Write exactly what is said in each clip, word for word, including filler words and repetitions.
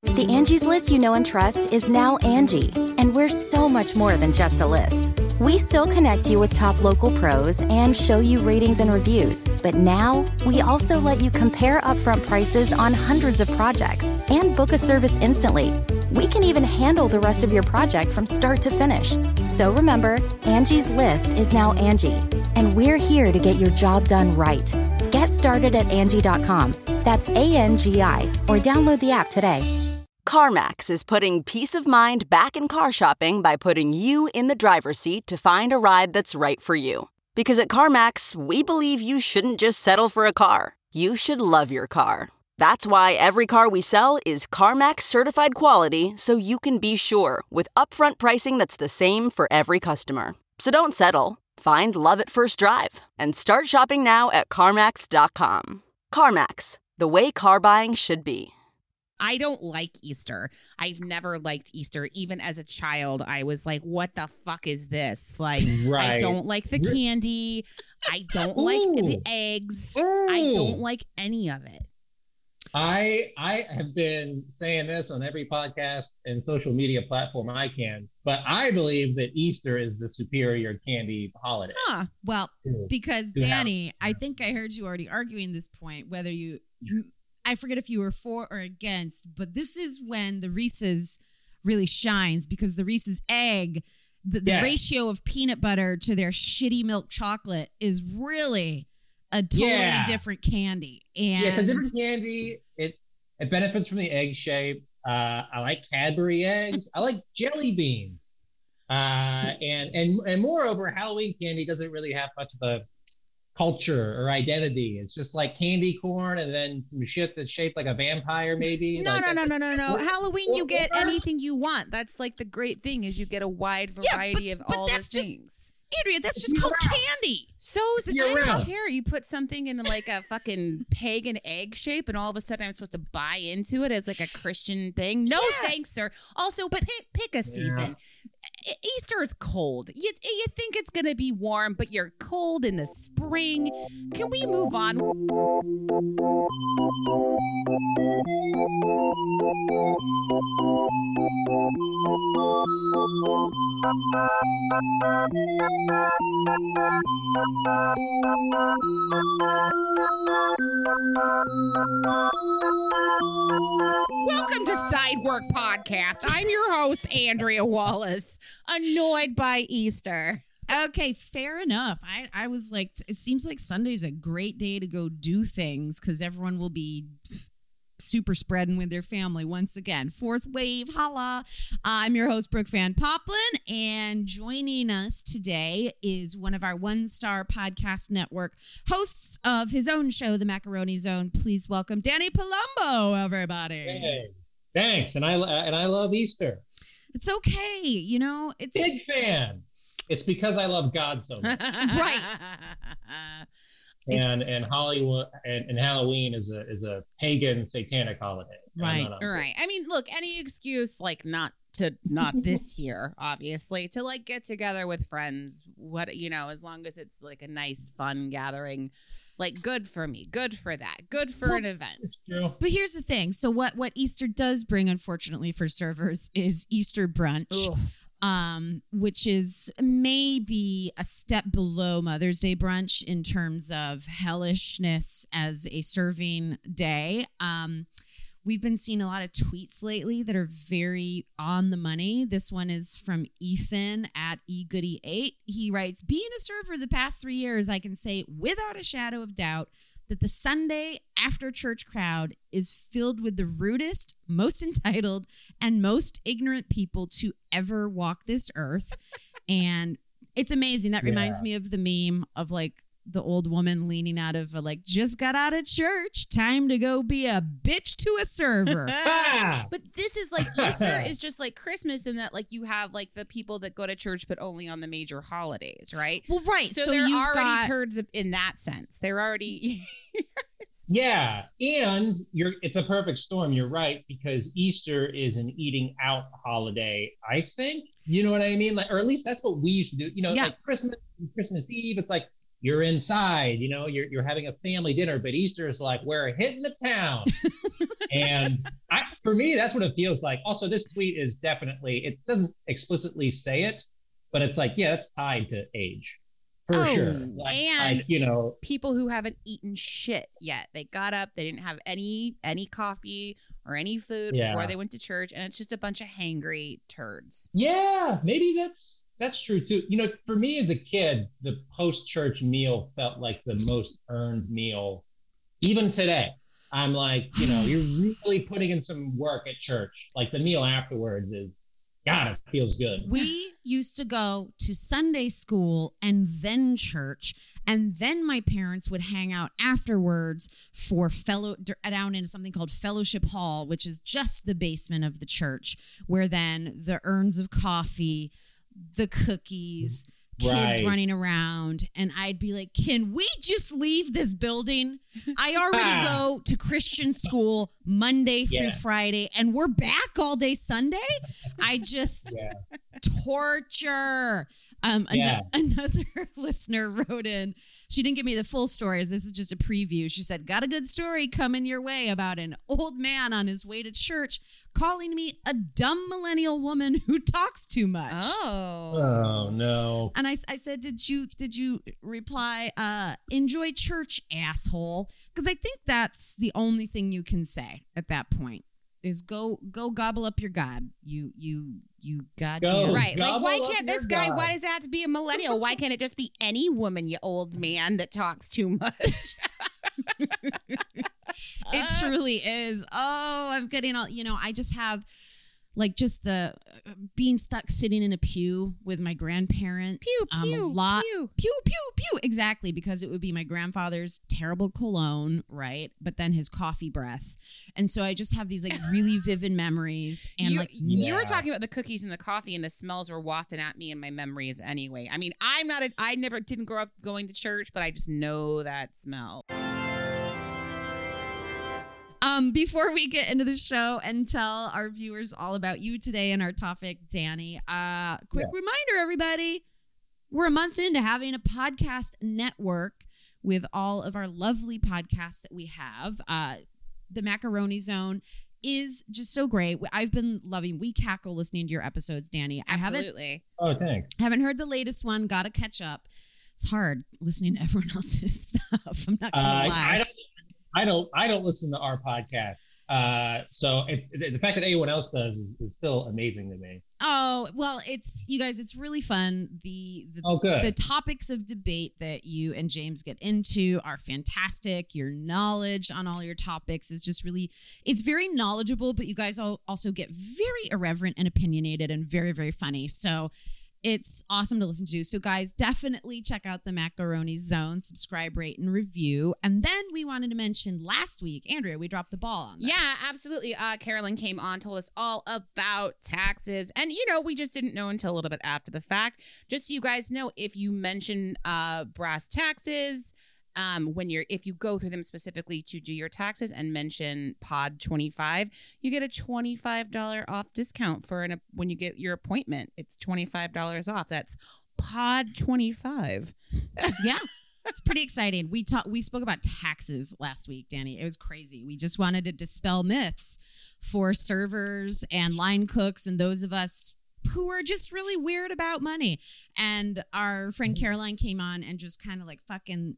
The Angie's List you know and trust is now Angie, and we're so much more than just a list. We still connect you with top local pros and show you ratings and reviews, but now we also let you compare upfront prices on hundreds of projects and book a service instantly. We can even handle the rest of your project from start to finish. So remember, Angie's List is now Angie, and we're here to get your job done right. Get started at Angie dot com. That's A N G I, or download the app today. CarMax is putting peace of mind back in car shopping by putting you in the driver's seat to find a ride that's right for you. Because at CarMax, we believe you shouldn't just settle for a car. You should love your car. That's why every car we sell is CarMax certified quality, so you can be sure with upfront pricing that's the same for every customer. So don't settle. Find love at first drive and start shopping now at CarMax dot com. CarMax, the way car buying should be. I don't like Easter. I've never liked Easter. Even as a child, I was like, what the fuck is this? Like, right. I don't like the candy. I don't Ooh. like the eggs. Ooh. I don't like any of it. I I have been saying this on every podcast and social media platform I can, but I believe that Easter is the superior candy holiday. Huh. Well, because Danny, I think I heard you already arguing this point, whether you... I forget if you were for or against, but this is when the Reese's really shines, because the Reese's egg, the, the yeah. ratio of peanut butter to their shitty milk chocolate is really a totally yeah. different candy. And yeah, it's a different candy. It it benefits from the egg shape. Uh, I like Cadbury eggs. I like jelly beans. Uh, and and and moreover, Halloween candy doesn't really have much of a culture or identity. It's just like candy corn and then some shit that's shaped like a vampire, maybe. No, like no, a, no, no, no, no. Halloween, you get anything you want. That's like the great thing, is you get a wide variety yeah, but, of but all that's the just, things. Andrea, that's just called candy. So is this just like here? You put something in like a fucking pagan egg shape, and all of a sudden I'm supposed to buy into it as like a Christian thing? No, yeah. thanks, sir. Also, but pick, pick a season. Yeah. Easter is cold. You you think it's gonna be warm, but you're cold in the spring. Can we move on? Welcome to Sidework Podcast. I'm your host, Andrea Wallace. Annoyed by Easter. Okay, fair enough. I, I was like, it seems like Sunday's a great day to go do things because everyone will be super spreading with their family once again. Fourth wave, holla. I'm your host, Brooke Van Poplin, and joining us today is one of our one-star podcast network hosts of his own show, The Macaroni Zone. Please welcome Danny Palumbo, everybody. Hey, thanks, and I and I love Easter. It's okay, you know. It's big fan. It's because I love God so much. Right. And it's, and Hollywood and, and Halloween is a is a pagan satanic holiday. Right. Right. I mean, look, any excuse like not to not this year, obviously, to like get together with friends, what you know, as long as it's like a nice, fun gathering. Like, good for me. Good for that. Good for well, an event. But here's the thing. So what, what Easter does bring, unfortunately, for servers is Easter brunch, um, which is maybe a step below Mother's Day brunch in terms of hellishness as a serving day. Um, we've been seeing a lot of tweets lately that are very on the money. This one is from Ethan at e goody eight. He writes, being a server the past three years, I can say without a shadow of doubt that the Sunday after church crowd is filled with the rudest, most entitled, and most ignorant people to ever walk this earth. And it's amazing. That yeah. reminds me of the meme of like the old woman leaning out of a, like, just got out of church, time to go be a bitch to a server. But this is like Easter is just like Christmas in that like you have like the people that go to church but only on the major holidays, right? Well, right. So, so they're you've already got... turds in that sense. They're already yeah, and you're it's a perfect storm. You're right, because Easter is an eating out holiday, I think. You know what I mean? Like, or at least that's what we used to do. You know, yeah. like Christmas, Christmas Eve, it's like you're inside, you know, you're you're having a family dinner, but Easter is like, we're hitting the town. And I for me, that's what it feels like. Also, this tweet is definitely, it doesn't explicitly say it, but it's like, yeah, it's tied to age. For oh, sure. Like, and like, you know, people who haven't eaten shit yet. They got up, they didn't have any any coffee or any food yeah. before they went to church, and it's just a bunch of hangry turds. Yeah, maybe that's that's true too. You know, for me as a kid, the post-church meal felt like the most earned meal. Even today, I'm like, you know, you're really putting in some work at church. Like the meal afterwards is, God, it feels good. We used to go to Sunday school and then church, and then my parents would hang out afterwards for fellow down in something called Fellowship Hall, which is just the basement of the church, where then the urns of coffee, the cookies, kids right. running around, and I'd be like, can we just leave this building? I already go to Christian school Monday through yeah. Friday, and we're back all day Sunday. I just yeah. torture. Um, an- yeah. Another listener wrote in. She didn't give me the full story. This is just a preview. She said, got a good story coming your way about an old man on his way to church calling me a dumb millennial woman who talks too much. Oh. Oh, no. And I, I said, did you did you reply, uh, enjoy church, asshole? Because I think that's the only thing you can say at that point is go go gobble up your God. You you you goddamn right. Like, why can't this guy, God. why does it have to be a millennial? Why can't it just be any woman, you old man that talks too much? It truly is. Oh, I'm getting all, you know, I just have like just the uh, being stuck sitting in a pew with my grandparents. Pew, um, pew, a lot, pew. pew, pew, pew. Exactly, because it would be my grandfather's terrible cologne, right? But then his coffee breath. And so I just have these like really vivid memories. And you, like, you yeah. were talking about the cookies and the coffee, and the smells were wafting at me in my memories anyway. I mean, I'm not a, I never didn't grow up going to church, but I just know that smell. Um, before we get into the show and tell our viewers all about you today and our topic, Danny, uh, quick Yeah. reminder, everybody, we're a month into having a podcast network with all of our lovely podcasts that we have. Uh, the Macaroni Zone is just so great. I've been loving, we cackle listening to your episodes, Danny. I haven't, Absolutely. Oh, thanks. haven't heard the latest one. Got to catch up. It's hard listening to everyone else's stuff. I'm not going to Uh, lie. I don't. I don't. I don't listen to our podcast. Uh, so it, the fact that anyone else does is, is still amazing to me. Oh, well, it's you guys, it's really fun. The the, Oh, good. the topics of debate that you and James get into are fantastic. Your knowledge on all your topics is just really, it's very knowledgeable, but you guys all also get very irreverent and opinionated and very, very funny. So it's awesome to listen to. So guys, definitely check out the Macaroni Zone, subscribe, rate, and review. And then we wanted to mention last week, Andrea, we dropped the ball on this. Yeah, absolutely. Uh, Carolyn came on, told us all about taxes. And, you know, we just didn't know until a little bit after the fact. Just so you guys know, if you mention uh, brass taxes, um, when you're, if you go through them specifically to do your taxes and mention pod twenty-five, you get a twenty-five dollars off discount for an, when you get your appointment. It's twenty-five dollars off. That's pod twenty-five. Yeah. It's pretty exciting. We talked. We spoke about taxes last week, Danny. It was crazy. We just wanted to dispel myths for servers and line cooks and those of us who are just really weird about money. And our friend Caroline came on and just kind of like fucking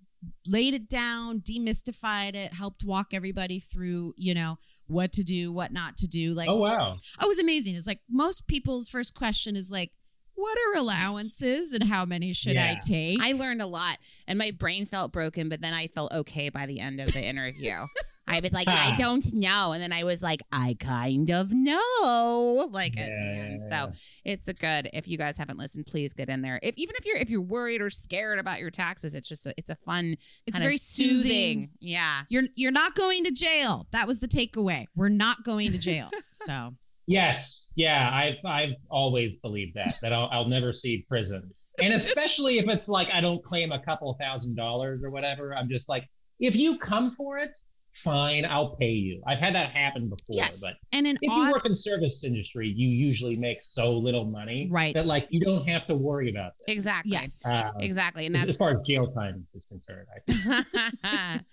laid it down, demystified it, helped walk everybody through, you know, what to do, what not to do. Like, Oh, wow. oh, it was amazing. It's like most people's first question is like, what are allowances and how many should Yeah. I take? I learned a lot, and my brain felt broken, but then I felt okay by the end of the interview. I was like, I don't know. And then I was like, I kind of know. Like, at the end. So it's a good, if you guys haven't listened, please get in there. If even if you're if you're worried or scared about your taxes, it's just a, it's a fun, It's kind of very soothing. Yeah. You're you're not going to jail. That was the takeaway. We're not going to jail. So Yes. Yeah. I've I've always believed that that I'll I'll never see prison, and especially if it's like I don't claim a couple thousand dollars or whatever. I'm just like, if you come for it, fine, I'll pay you. I've had that happen before. yes, But and an if odd, you work in service industry, you usually make so little money Right. that like you don't have to worry about this. Exactly. yes, Uh, Exactly. And as, that's as far as jail time is concerned, I think.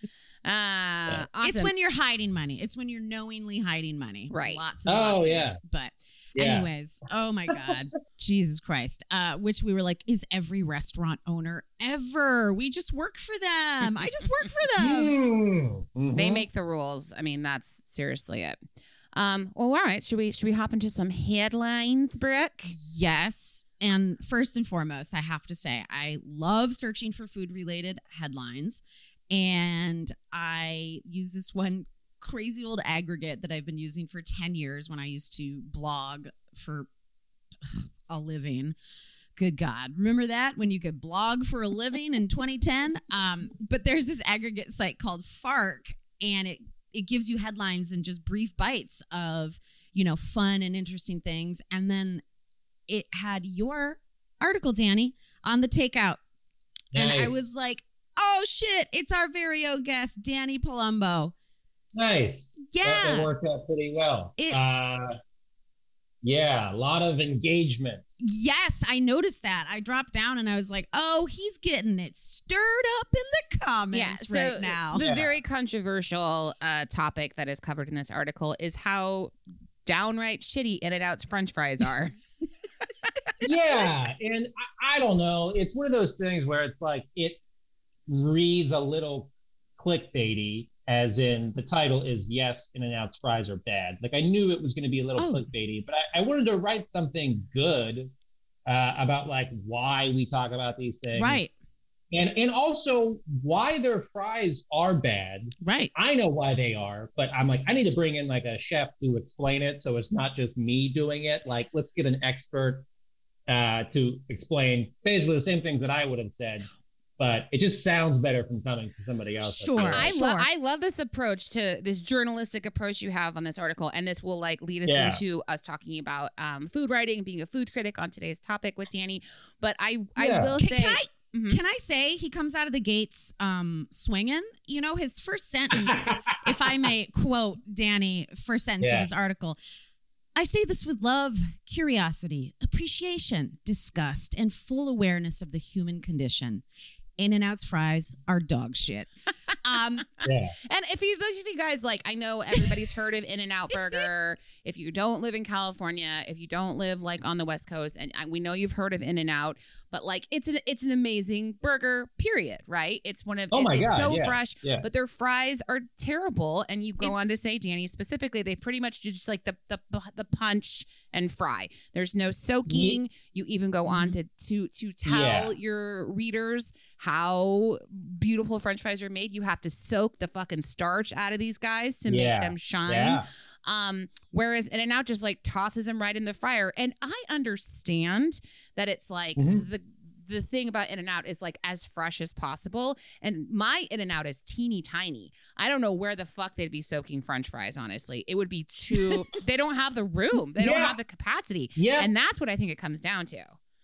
Uh, awesome. It's when you're hiding money. It's when you're knowingly hiding money. Right. Lots and Oh, lots of yeah. it. But Yeah. anyways, oh my God. Jesus Christ. Uh, which we were like, is every restaurant owner ever? We just work for them. I just work for them. Mm. Mhm. They make the rules. I mean, that's seriously it. Um, well, all right. Should we should we hop into some headlines, Brooke? Yes. And first and foremost, I have to say, I love searching for food related headlines. And I use this one crazy old aggregate that I've been using for ten years when I used to blog for ugh, a living. Good God. Remember that when you could blog for a living in twenty ten? Um, but there's this aggregate site called Fark, and it it gives you headlines and just brief bites of, you know, fun and interesting things. And then it had your article, Danny, on the takeout. And I Nice. was like, oh shit, it's our very own guest, Danny Palumbo. Nice. That, Yeah. that worked out pretty well. It- uh, yeah, a lot of engagement. Yes, I noticed that. I dropped down and I was like, oh, he's getting it stirred up in the comments right now. The Yeah. very controversial uh, topic that is covered in this article is how downright shitty In-N-Out's French fries are. Yeah, and I, I don't know. It's one of those things where it's like it reads a little clickbaity, as in the title is "Yes, In-N-Out's fries are bad." Like I knew it was going to be a little Oh. clickbaity, but I, I wanted to write something good uh, about like why we talk about these things, Right, And and also why their fries are bad. right. I know why they are, but I'm like, I need to bring in like a chef to explain it, so it's not just me doing it. Like, let's get an expert uh, to explain basically the same things that I would have said, but it just sounds better from coming from somebody else. Sure. feel. I Sure. love I love this approach to this journalistic approach you have on this article, and this will like lead us Yeah. into us talking about um, food writing, being a food critic on today's topic with Danny. But I I Yeah. will Can, say. can I Mhm. can I say he comes out of the gates um, swinging? You know, his first sentence, if I may quote Danny, first sentence Yeah. of his article. I say this with love, curiosity, appreciation, disgust, and full awareness of the human condition. In-N-Out's fries are dog shit. Um, Yeah. And if you those of you guys like, I know everybody's heard of In-N-Out Burger. If you don't live in California, if you don't live like on the West Coast, and I- we know you've heard of In-N-Out, but like it's an it's an amazing burger. Period. Right? It's one of Oh it- my it's God, so yeah, fresh, yeah. but their fries are terrible. And you go It's- on to say, Danny, specifically, they pretty much do just like the the the punch and fry. There's no soaking. You even go on to to to tell Yeah. your readers how beautiful French fries are made. You have to soak the fucking starch out of these guys to Yeah. make them shine. Yeah. Um, whereas In-N-Out just like tosses them right in the fryer. And I understand that it's like Mhm. the the thing about In-N-Out is like as fresh as possible. And my In-N-Out is teeny tiny. I don't know where the fuck they'd be soaking French fries, honestly. It would be too they don't have the room. They don't Yeah. have the capacity. Yeah. And that's what I think it comes down to.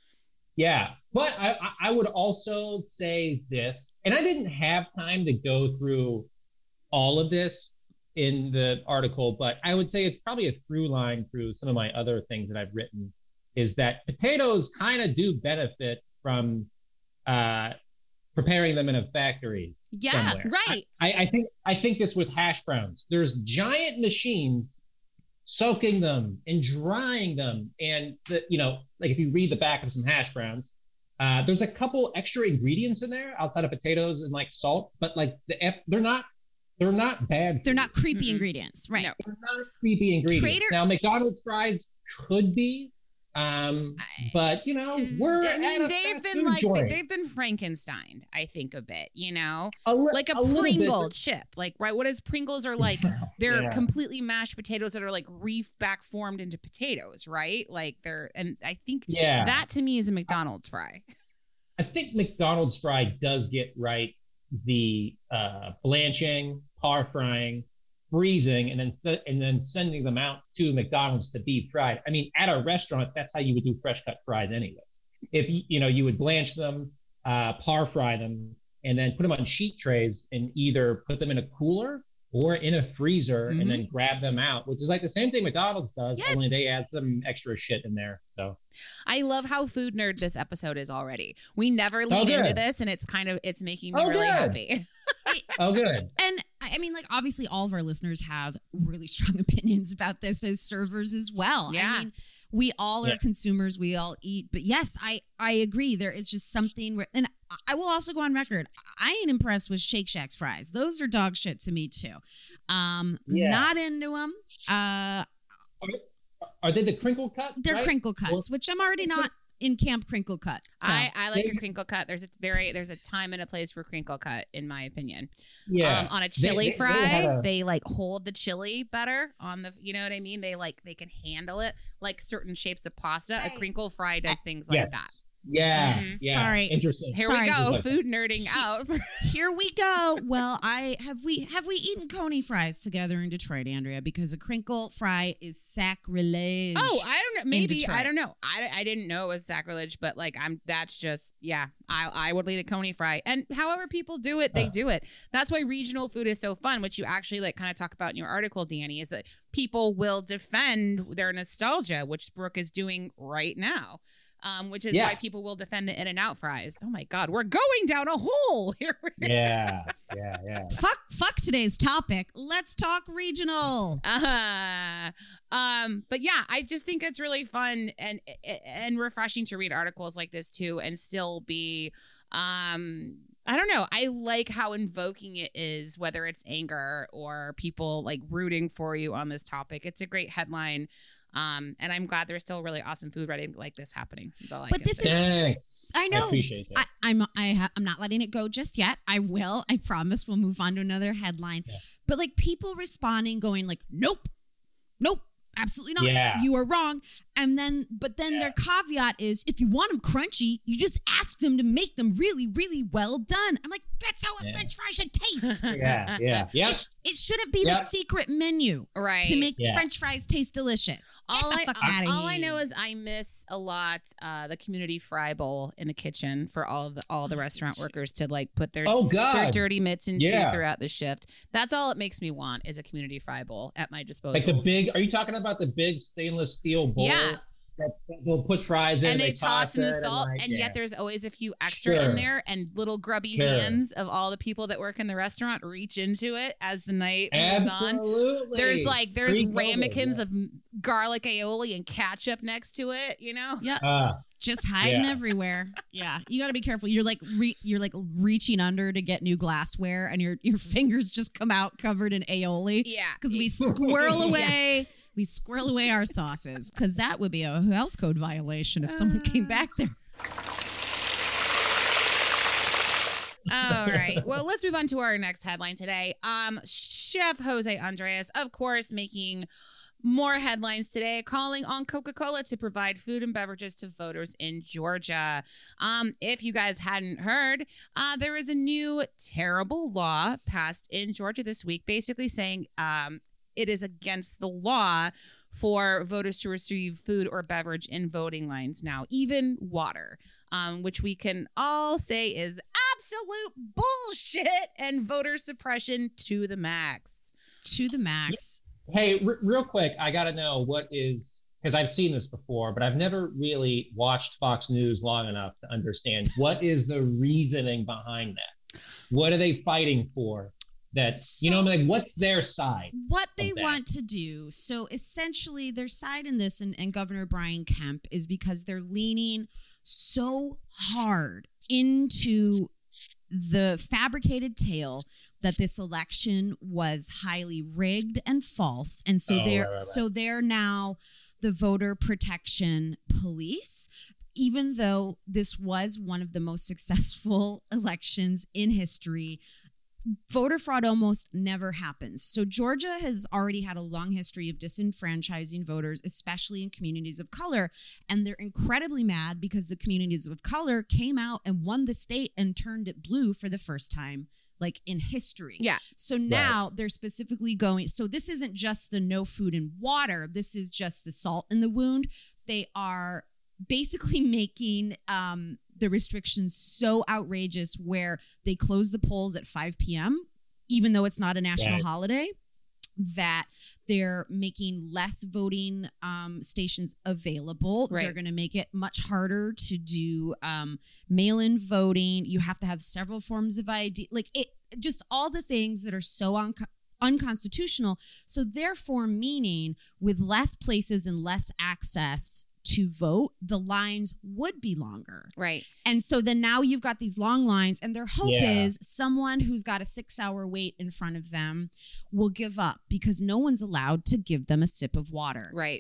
Yeah, but I, I- I would also say this, and I didn't have time to go through all of this in the article, but I would say it's probably a through line through some of my other things that I've written, is that potatoes kind of do benefit from uh, preparing them in a factory yeah. somewhere. Right. I, I think I think this with hash browns. There's giant machines soaking them and drying them, and the, you know, like if you read the back of some hash browns, uh, there's a couple extra ingredients in there outside of potatoes and like salt, but like the F, they're not they're not bad. They're not creepy Mm-mm. ingredients. Right. No. They're not creepy ingredients. Trader- Now McDonald's fries could be, um, I- but you know we're I mean, at a they've fast been food like joint. they've been Frankenstein, I think a bit, you know, a li- like a, a little bit, Pringle but- chip. Like, right? What is Pringles are like? They're Yeah. completely mashed potatoes that are like reef back formed into potatoes, right? Like they're, and I think Yeah. that to me is a McDonald's fry. I think McDonald's fry does get right the uh, blanching, par frying, freezing, and then se- and then sending them out to McDonald's to be fried. I mean, at a restaurant, that's how you would do fresh cut fries, anyways. If you you know you would blanch them, uh, par fry them, and then put them on sheet trays and either put them in a cooler or in a freezer Mhm. and then grab them out, which is like the same thing McDonald's does, Yes. only they add some extra shit in there. So I love how food nerd this episode is already. We never lean good. into this, and it's kind of it's making me Oh, really good. happy. oh, good. And I mean, like, obviously all of our listeners have really strong opinions about this as servers as well. Yeah. I mean, we all Yeah. are consumers. We all eat. But yes, I, I agree. There is just something where, and I will also go on record. I ain't impressed with Shake Shack's fries. Those are dog shit to me too. Um, Yeah. Not into them. Uh, Are they the crinkle cut? they're right? crinkle cuts, which I'm already not in camp crinkle cut. So. I, I like They- a crinkle cut. There's a very there's a time and a place for crinkle cut, in my opinion. Yeah. Um, on a They- chili they- they fry, had a- they like hold the chili better on the. You know what I mean? They like they can handle it like certain shapes of pasta. A crinkle fry does things like yes. that. Yeah. Mhm. yeah. Sorry. Interesting. Here Sorry. we go, Like- food nerding out. Here we go. Well, I have we have we eaten coney fries together in Detroit, Andrea? Because a crinkle fry is sacrilege. Oh, I don't know. Maybe Detroit. I don't know. I, I didn't know it was sacrilege, but like I'm. That's just yeah. I I would eat a coney fry, and however people do it, they Uh. do it. That's why regional food is so fun, which you actually like kind of talk about in your article, Danny. Is that people will defend their nostalgia, which Brooke is doing right now. Um, which is Yeah. why people will defend the In-N-Out fries. Oh my God, we're going down a hole here. Yeah. Yeah. Yeah. fuck fuck today's topic. Let's talk regional. Uh, um, but yeah, I just think it's really fun and and refreshing to read articles like this too, and still be, um, I don't know. I like how invoking it is, whether it's anger or people like rooting for you on this topic. It's a great headline. Um, and I'm glad there's still really awesome food writing like this happening. That's all I But can this say. is- Thanks. I know. I appreciate that. I, I'm I ha- I'm not letting it go just yet. I will. I promise. We'll move on to another headline. Yeah. But like people responding, going like, "Nope, nope, absolutely not. Yeah. You are wrong." And then, but then Yeah. their caveat is, if you want them crunchy, you just ask them to make them really, really well done. I'm like, that's how a Yeah. French fry should taste. yeah. Yeah. Yep. It, it shouldn't be the Yep. secret menu Right. to make Yeah. French fries taste delicious. Get all the I, fuck all- outta all I here. know is I miss a lot uh, the community fry bowl in the kitchen for all the all the restaurant workers to like put their Oh their God. dirty mitts into Yeah. throughout the shift. That's all it makes me want is a community fry bowl at my disposal. Like the big. Are you talking about the big stainless steel bowl? Yeah. That that they'll put fries in and they, toss in it the salt, like, and yeah. yet there's always a few extra in Sure. there, and little grubby Sure. hands of all the people that work in the restaurant reach into it as the night moves on. Absolutely. There's like there's Pre-COVID, ramekins yeah. of garlic aioli and ketchup next to it, you know. Yeah. Ah, Just hiding Yeah. everywhere. Yeah, you got to be careful. You're like re- you're like reaching under to get new glassware, and your your fingers just come out covered in aioli Yeah, because we squirrel away we squirrel away our sauces because that would be a health code violation if someone came back there. All right. Well, let's move on to our next headline today. Um, Chef Jose Andres, of course, making more headlines today, calling on Coca-Cola to provide food and beverages to voters in Georgia. Um, if you guys hadn't heard, uh, there is a new terrible law passed in Georgia this week, basically saying um, it is against the law for voters to receive food or beverage in voting lines now, even water, um, which we can all say is absolute bullshit and voter suppression to the max. To the max. hey, r- real quick, I got to know what is because I've seen this before, but I've never really watched Fox News long enough to understand what is the reasoning behind that. What are they fighting for? That you know, like what's their side? What they that. want to do. So essentially, their side in this, and, and Governor Brian Kemp, is because they're leaning so hard into the fabricated tale that this election was highly rigged and false, and so Oh, they're right, right, right. so they're now the voter protection police. Even though this was one of the most successful elections in history, voter fraud almost never happens. So Georgia has already had a long history of disenfranchising voters, especially in communities of color. And they're incredibly mad because the communities of color came out and won the state and turned it blue for the first time, like in history. Yeah. So now they're specifically going, so this isn't just the no food and water. This is just the salt in the wound. They are basically making um, the restrictions so outrageous where they close the polls at five p.m., even though it's not a national Right. holiday, that they're making less voting um, stations available. Right. They're going to make it much harder to do um, mail-in voting. You have to have several forms of I D. Like it, just all the things that are so un- unconstitutional. So therefore, meaning with less places and less access to vote, the lines would be longer. Right. And so then now you've got these long lines, and their hope Yeah. is someone who's got a six hour wait in front of them will give up because no one's allowed to give them a sip of water. Right.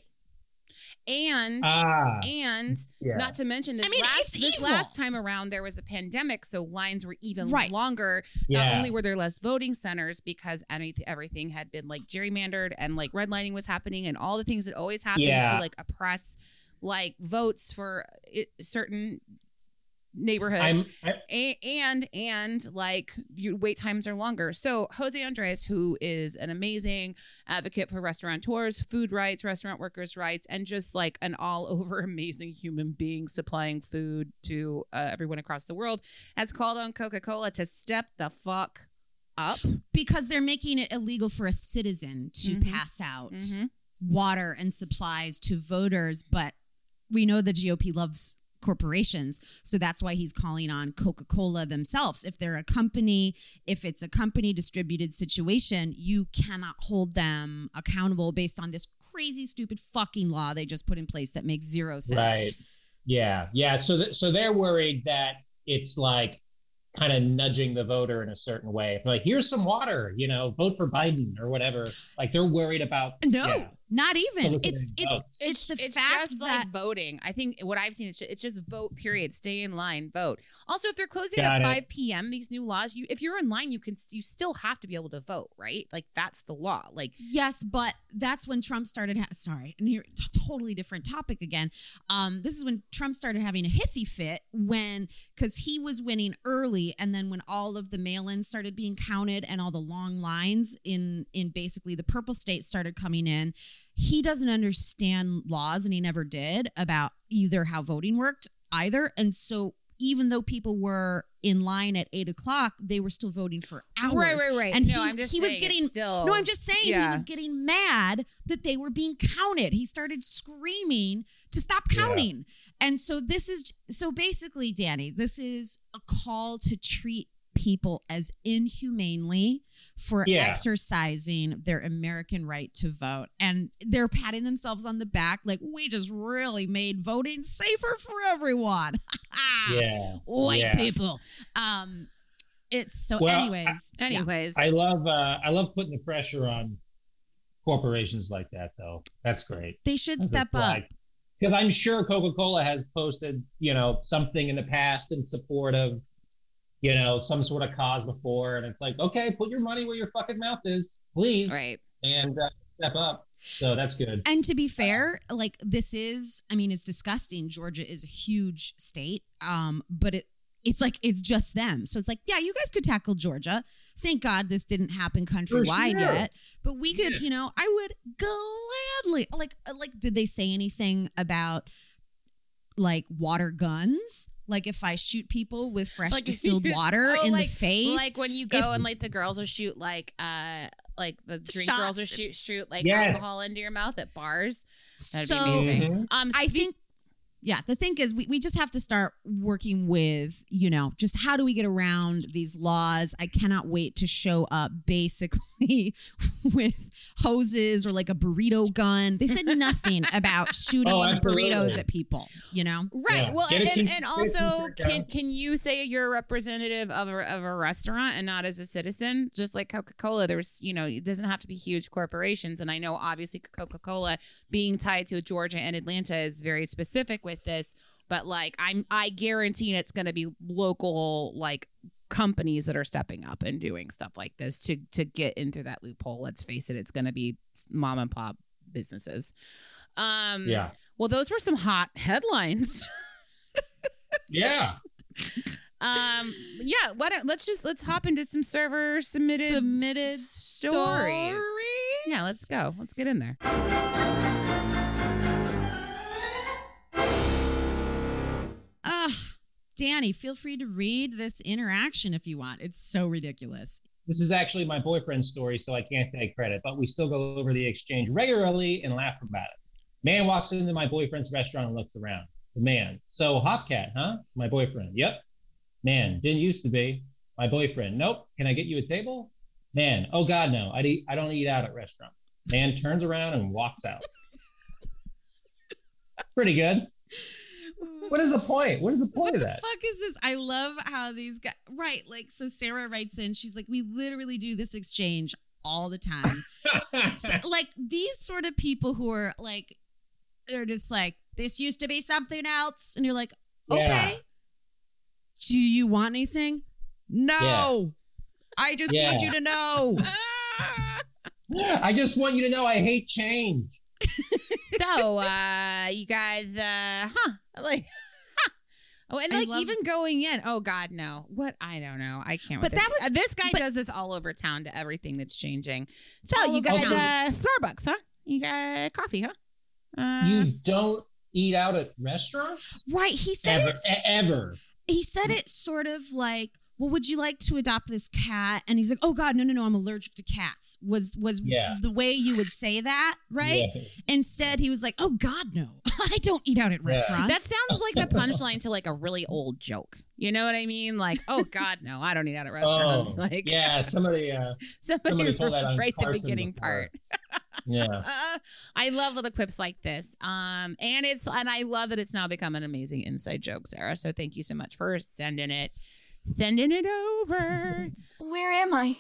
And Ah, and yeah. not to mention this I mean, last it's this evil. last time around there was a pandemic, so lines were even Right. longer. Not Yeah. only were there less voting centers because any, everything had been like gerrymandered and like redlining was happening and all the things that always happen Yeah. to like oppress like votes for it, certain neighborhoods. I'm, I, A- and and like you wait times are longer. So Jose Andres, who is an amazing advocate for restaurateurs, food rights, restaurant workers' rights, and just like an all over amazing human being supplying food to uh, everyone across the world, has called on Coca-Cola to step the fuck up. Because they're making it illegal for a citizen to Mhm. pass out Mhm. water and supplies to voters. But we know the G O P loves corporations. So that's why he's calling on Coca-Cola themselves. If they're a company, if it's a company distributed situation, you cannot hold them accountable based on this crazy, stupid fucking law they just put in place that makes zero sense. right. Yeah. Yeah. So, th- so they're worried that it's like kind of nudging the voter in a certain way. Like, here's some water, you know, vote for Biden or whatever. Like, they're worried about. No, yeah. not even. Soliciting It's it's votes. it's the it's fact just that like voting. I think what I've seen is ju- it's just vote. Period. Stay in line. Vote. Also, if they're closing Got at it. five p.m., these new laws, you if you're in line, you can you still have to be able to vote, right? Like that's the law. Like yes, but that's when Trump started. Ha- sorry, and here t- totally different topic again. Um, this is when Trump started having a hissy fit when because he was winning early, and then when all of the mail-ins started being counted and all the long lines in in basically the purple states started coming in. He doesn't understand laws, and he never did, about either how voting worked either. And so even though people were in line at eight o'clock, they were still voting for hours. right, right, right. And no, he, I'm just he was saying getting it's still. no, I'm just saying yeah. he was getting mad that they were being counted. He started screaming to stop Yeah. counting. And so this is so basically, Danny, this is a call to treat people as inhumanely for Yeah. exercising their American right to vote. And they're patting themselves on the back like, we just really made voting safer for everyone. Yeah. White yeah. people. Um, it's so Well, anyways. yeah. Anyways, I love, uh, I love putting the pressure on corporations like that, though. That's great. They should step up. Because I'm sure Coca-Cola has posted, you know, something in the past in support of, you know, some sort of cause before. And it's like, okay, put your money where your fucking mouth is, please. right. And uh, step up. So that's good. And to be fair, like this is, I mean, it's disgusting. Georgia is a huge state, um, but it it's like it's just them. So it's like, yeah, you guys could tackle Georgia. Thank God this didn't happen countrywide sure. yet. But we could, Yeah. you know, I would gladly like like. Did they say anything about like water guns? Like if I shoot people with fresh Like, distilled water oh, in like- the face, Like when you go if- and like the girls will shoot like uh like the drink Shots. girls will shoot shoot like Yes. alcohol into your mouth at bars. That'd so be amazing. Mhm. Um, I speak- think, yeah, the thing is, we, we just have to start working with, you know, just how do we get around these laws? I cannot wait to show up basically with hoses or like a burrito gun. They said nothing about shooting Oh, absolutely. burritos at people, you know? Right. Yeah. Well, Get a and, t- and get a also, t-shirt can down. can you say you're a representative of a, of a restaurant and not as a citizen? Just like Coca-Cola, there's, you know, it doesn't have to be huge corporations. And I know obviously Coca-Cola being tied to Georgia and Atlanta is very specific with this. But like, I'm, I guarantee it's going to be local, like companies that are stepping up and doing stuff like this to to get into that loophole. Let's face it, it's going to be mom and pop businesses. Um, Yeah. Well, those were some hot headlines. Yeah. um, yeah. Why don't let's just let's hop into some server submitted Submitted stories. stories. Yeah, let's go. Let's get in there. Ugh, Danny, feel free to read this interaction if you want. It's so ridiculous. This is actually my boyfriend's story, so I can't take credit, but we still go over the exchange regularly and laugh about it. Man walks into my boyfriend's restaurant and looks around. The man, so Hopcat, huh? My boyfriend, yep. Man, didn't used to be. My boyfriend, nope. Can I get you a table? Man, oh God, no. I eat, I don't eat out at restaurants. Man turns around and walks out. Pretty good. What is the point? What is the point what of the that? fuck is this? I love how these guys, right? Like, so Sarah writes in, she's like, we literally do this exchange all the time. So, like, these sort of people who are like, they're just like, this used to be something else. And you're like, okay, Yeah. do you want anything? No. Yeah. I just yeah. need you to know. I just want you to know I hate change. So, uh, you guys, uh, huh? Like, huh. Oh, and like love- even going in. Oh God, no. What? I don't know. I can't. But with that this. was- Uh, this guy but- does this all over town to everything that's changing. So All you over got town. uh, Starbucks, huh? You got coffee, huh? Uh, You don't eat out at restaurants? Right. He said Ever. it. e- Ever. He said it sort of like, well, would you like to adopt this cat? And he's like, oh God, no, no, no, I'm allergic to cats. Was was Yeah. the way you would say that, right? Yeah. Instead, he was like, oh God, no, I don't eat out at Yeah. restaurants. that sounds like the punchline to like a really old joke. You know what I mean? Like, oh God, no, I don't eat out at restaurants. Oh, like, yeah, somebody, uh, somebody, somebody told that on right the Carson beginning before. part. yeah. Uh, I love little quips like this. Um, and it's and I love that it's now become an amazing inside joke, Sarah. So thank you so much for sending it, sending it over. Where am I?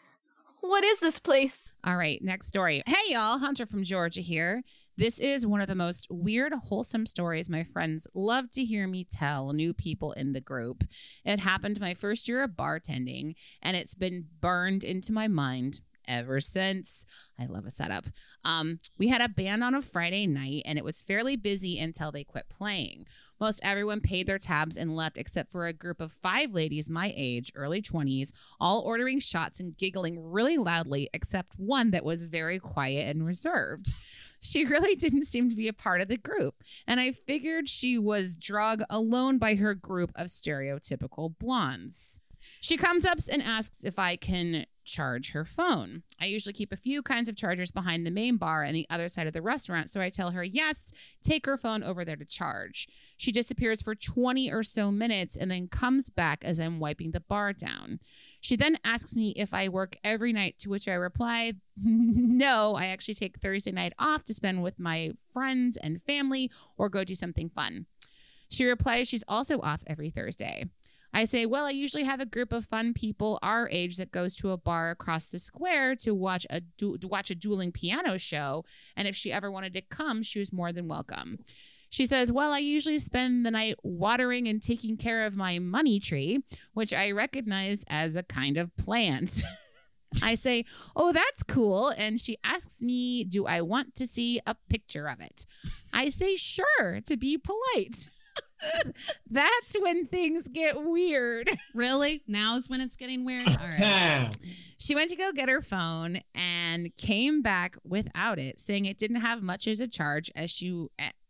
What is this place? All right, next story. Hey y'all, Hunter from Georgia here. This is one of the most weird, wholesome stories my friends love to hear me tell new people in the group. It happened my first year of bartending, and it's been burned into my mind ever since. I love a setup. Um, we had a band on a Friday night, and it was fairly busy until they quit playing. Most everyone paid their tabs and left, except for a group of five ladies my age, early twenties, all ordering shots and giggling really loudly, except one that was very quiet and reserved. She really didn't seem to be a part of the group, and I figured she was drug alone by her group of stereotypical blondes. She comes up and asks if I can charge her phone. I usually keep a few kinds of chargers behind the main bar and the other side of the restaurant, so I tell her yes, take her phone over there to charge. She disappears for twenty or so minutes and then comes back as I'm wiping the bar down. She then asks me if I work every night, to which I reply, no, I actually take Thursday night off to spend with my friends and family or go do something fun. She replies she's also off every Thursday. I say, well, I usually have a group of fun people our age that goes to a bar across the square to watch a du- to watch a dueling piano show, and if she ever wanted to come, she was more than welcome. She says, well, I usually spend the night watering and taking care of my money tree, which I recognize as a kind of plant. I say, oh, that's cool. And she asks me, do I want to see a picture of it? I say, sure, to be polite. That's when things get weird. Really? Now is when it's getting weird? All right. She went to go get her phone and came back without it, saying it didn't have much as a charge as she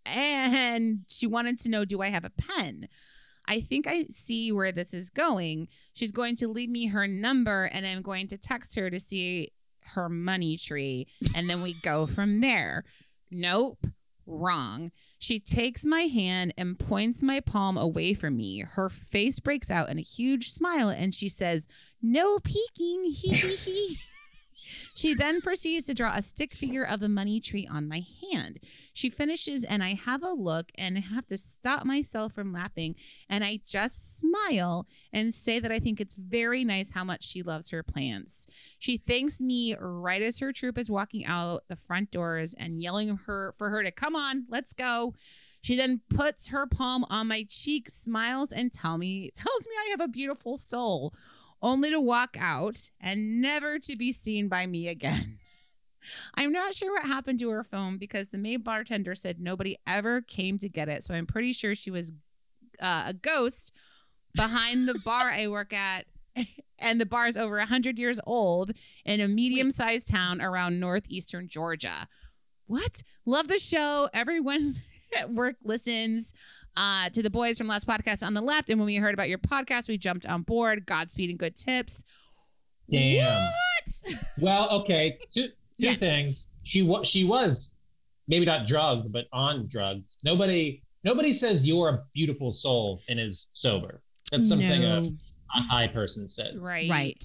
and she wanted to know, do I have a pen? I think I see where this is going. She's going to leave me her number and I'm going to text her to see her money tree, and then we go from there. Nope. Wrong. She takes my hand and points my palm away from me. Her face breaks out in a huge smile and she says, no peeking. Hee hee hee. She then proceeds to draw a stick figure of the money tree on my hand. She finishes and I have a look and have to stop myself from laughing. And I just smile and say that I think it's very nice how much she loves her plants. She thanks me right as her troop is walking out the front doors and yelling her for her to come on, let's go. She then puts her palm on my cheek, smiles, and tell me tells me I have a beautiful soul, only to walk out and never to be seen by me again. I'm not sure what happened to her phone because the maid bartender said nobody ever came to get it, so I'm pretty sure she was uh, a ghost behind the bar I work at, and the bar is over one hundred years old in a medium-sized town around northeastern Georgia. What? Love the show. Everyone at work listens uh, to the boys from last podcast on the left, and when we heard about your podcast, we jumped on board. Godspeed and good tips. Damn. What? Well, okay. Two, two Yes. things. She was she was maybe not drugged, but on drugs. Nobody nobody says you're a beautiful soul and is sober. That's something No. a, a high person says. Right. Right.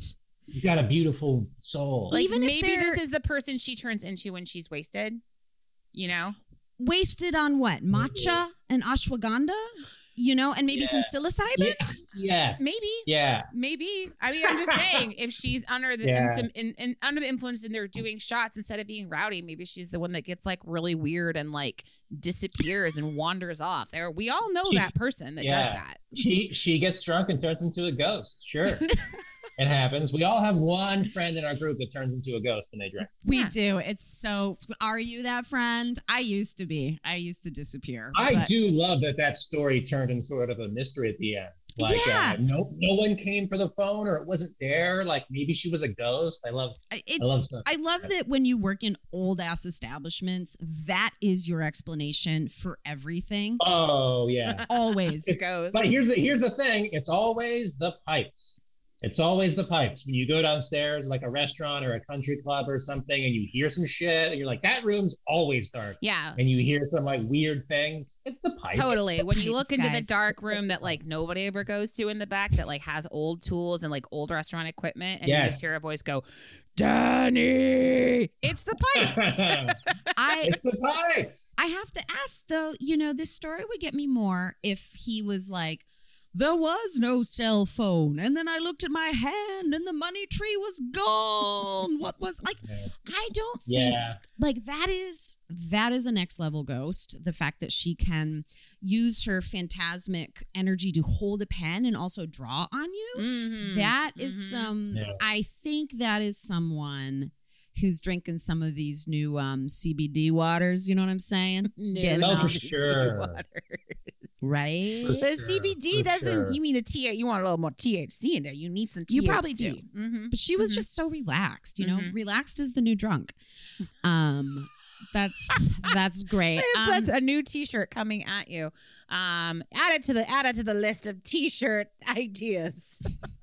You got a beautiful soul. Like Even if maybe they're- this is the person she turns into when she's wasted. You know? Wasted on what? Matcha and ashwagandha? You know, and maybe Yeah. some psilocybin? Yeah. Yeah. Maybe. Yeah. Maybe. I mean, I'm just saying, if she's under the Yeah. in some, in, in, under the influence and they're doing shots instead of being rowdy, maybe she's the one that gets like really weird and like disappears and wanders off. There, we all know She- that person that yeah. does that. She she gets drunk and turns into a ghost. Sure. It happens. We all have one friend in our group that turns into a ghost when they drink. We Yeah. do. It's so. Are you that friend? I used to be. I used to disappear. I but- do love that that story turned into sort of a mystery at the end. Like, Yeah. uh, no, no one came for the phone, or it wasn't there. Like maybe she was a ghost. I love, It's, I love stuff. I love that when you work in old ass establishments, that is your explanation for everything. Oh yeah. Always. It goes. But here's the here's the thing. It's always the pipes. It's always the pipes. When you go downstairs, like a restaurant or a country club or something, and you hear some shit, and you're like, that room's always dark. Yeah. And you hear some like weird things. It's the pipes. Totally. the When you pipes, look into the guys. dark room that like nobody ever goes to in the back that like has old tools and like old restaurant equipment, and you Yes. just hear a voice go, Danny, it's the pipes. I It's the pipes. I have to ask though, you know, this story would get me more if he was like, there was no cell phone, and then I looked at my hand and the money tree was gone. What was like Yeah. I don't think Yeah. like that is that is a next level ghost. The fact that she can use her phantasmic energy to hold a pen and also draw on you. Mhm. That is Mhm. some Yeah. I think that is someone who's drinking some of these new um, C B D waters, you know what I'm saying? Getting Oh, all- for sure. right? For The sure, C B D for doesn't. sure. You mean the T? You want a little more T H C in there. You need some T H C. You probably do. Mm-hmm. But she was Mhm. just so relaxed, you know? Mhm. Relaxed is the new drunk. Um that's that's great. That's Um, a new T-shirt coming at you. Um, add it to the add it to the list of T-shirt ideas.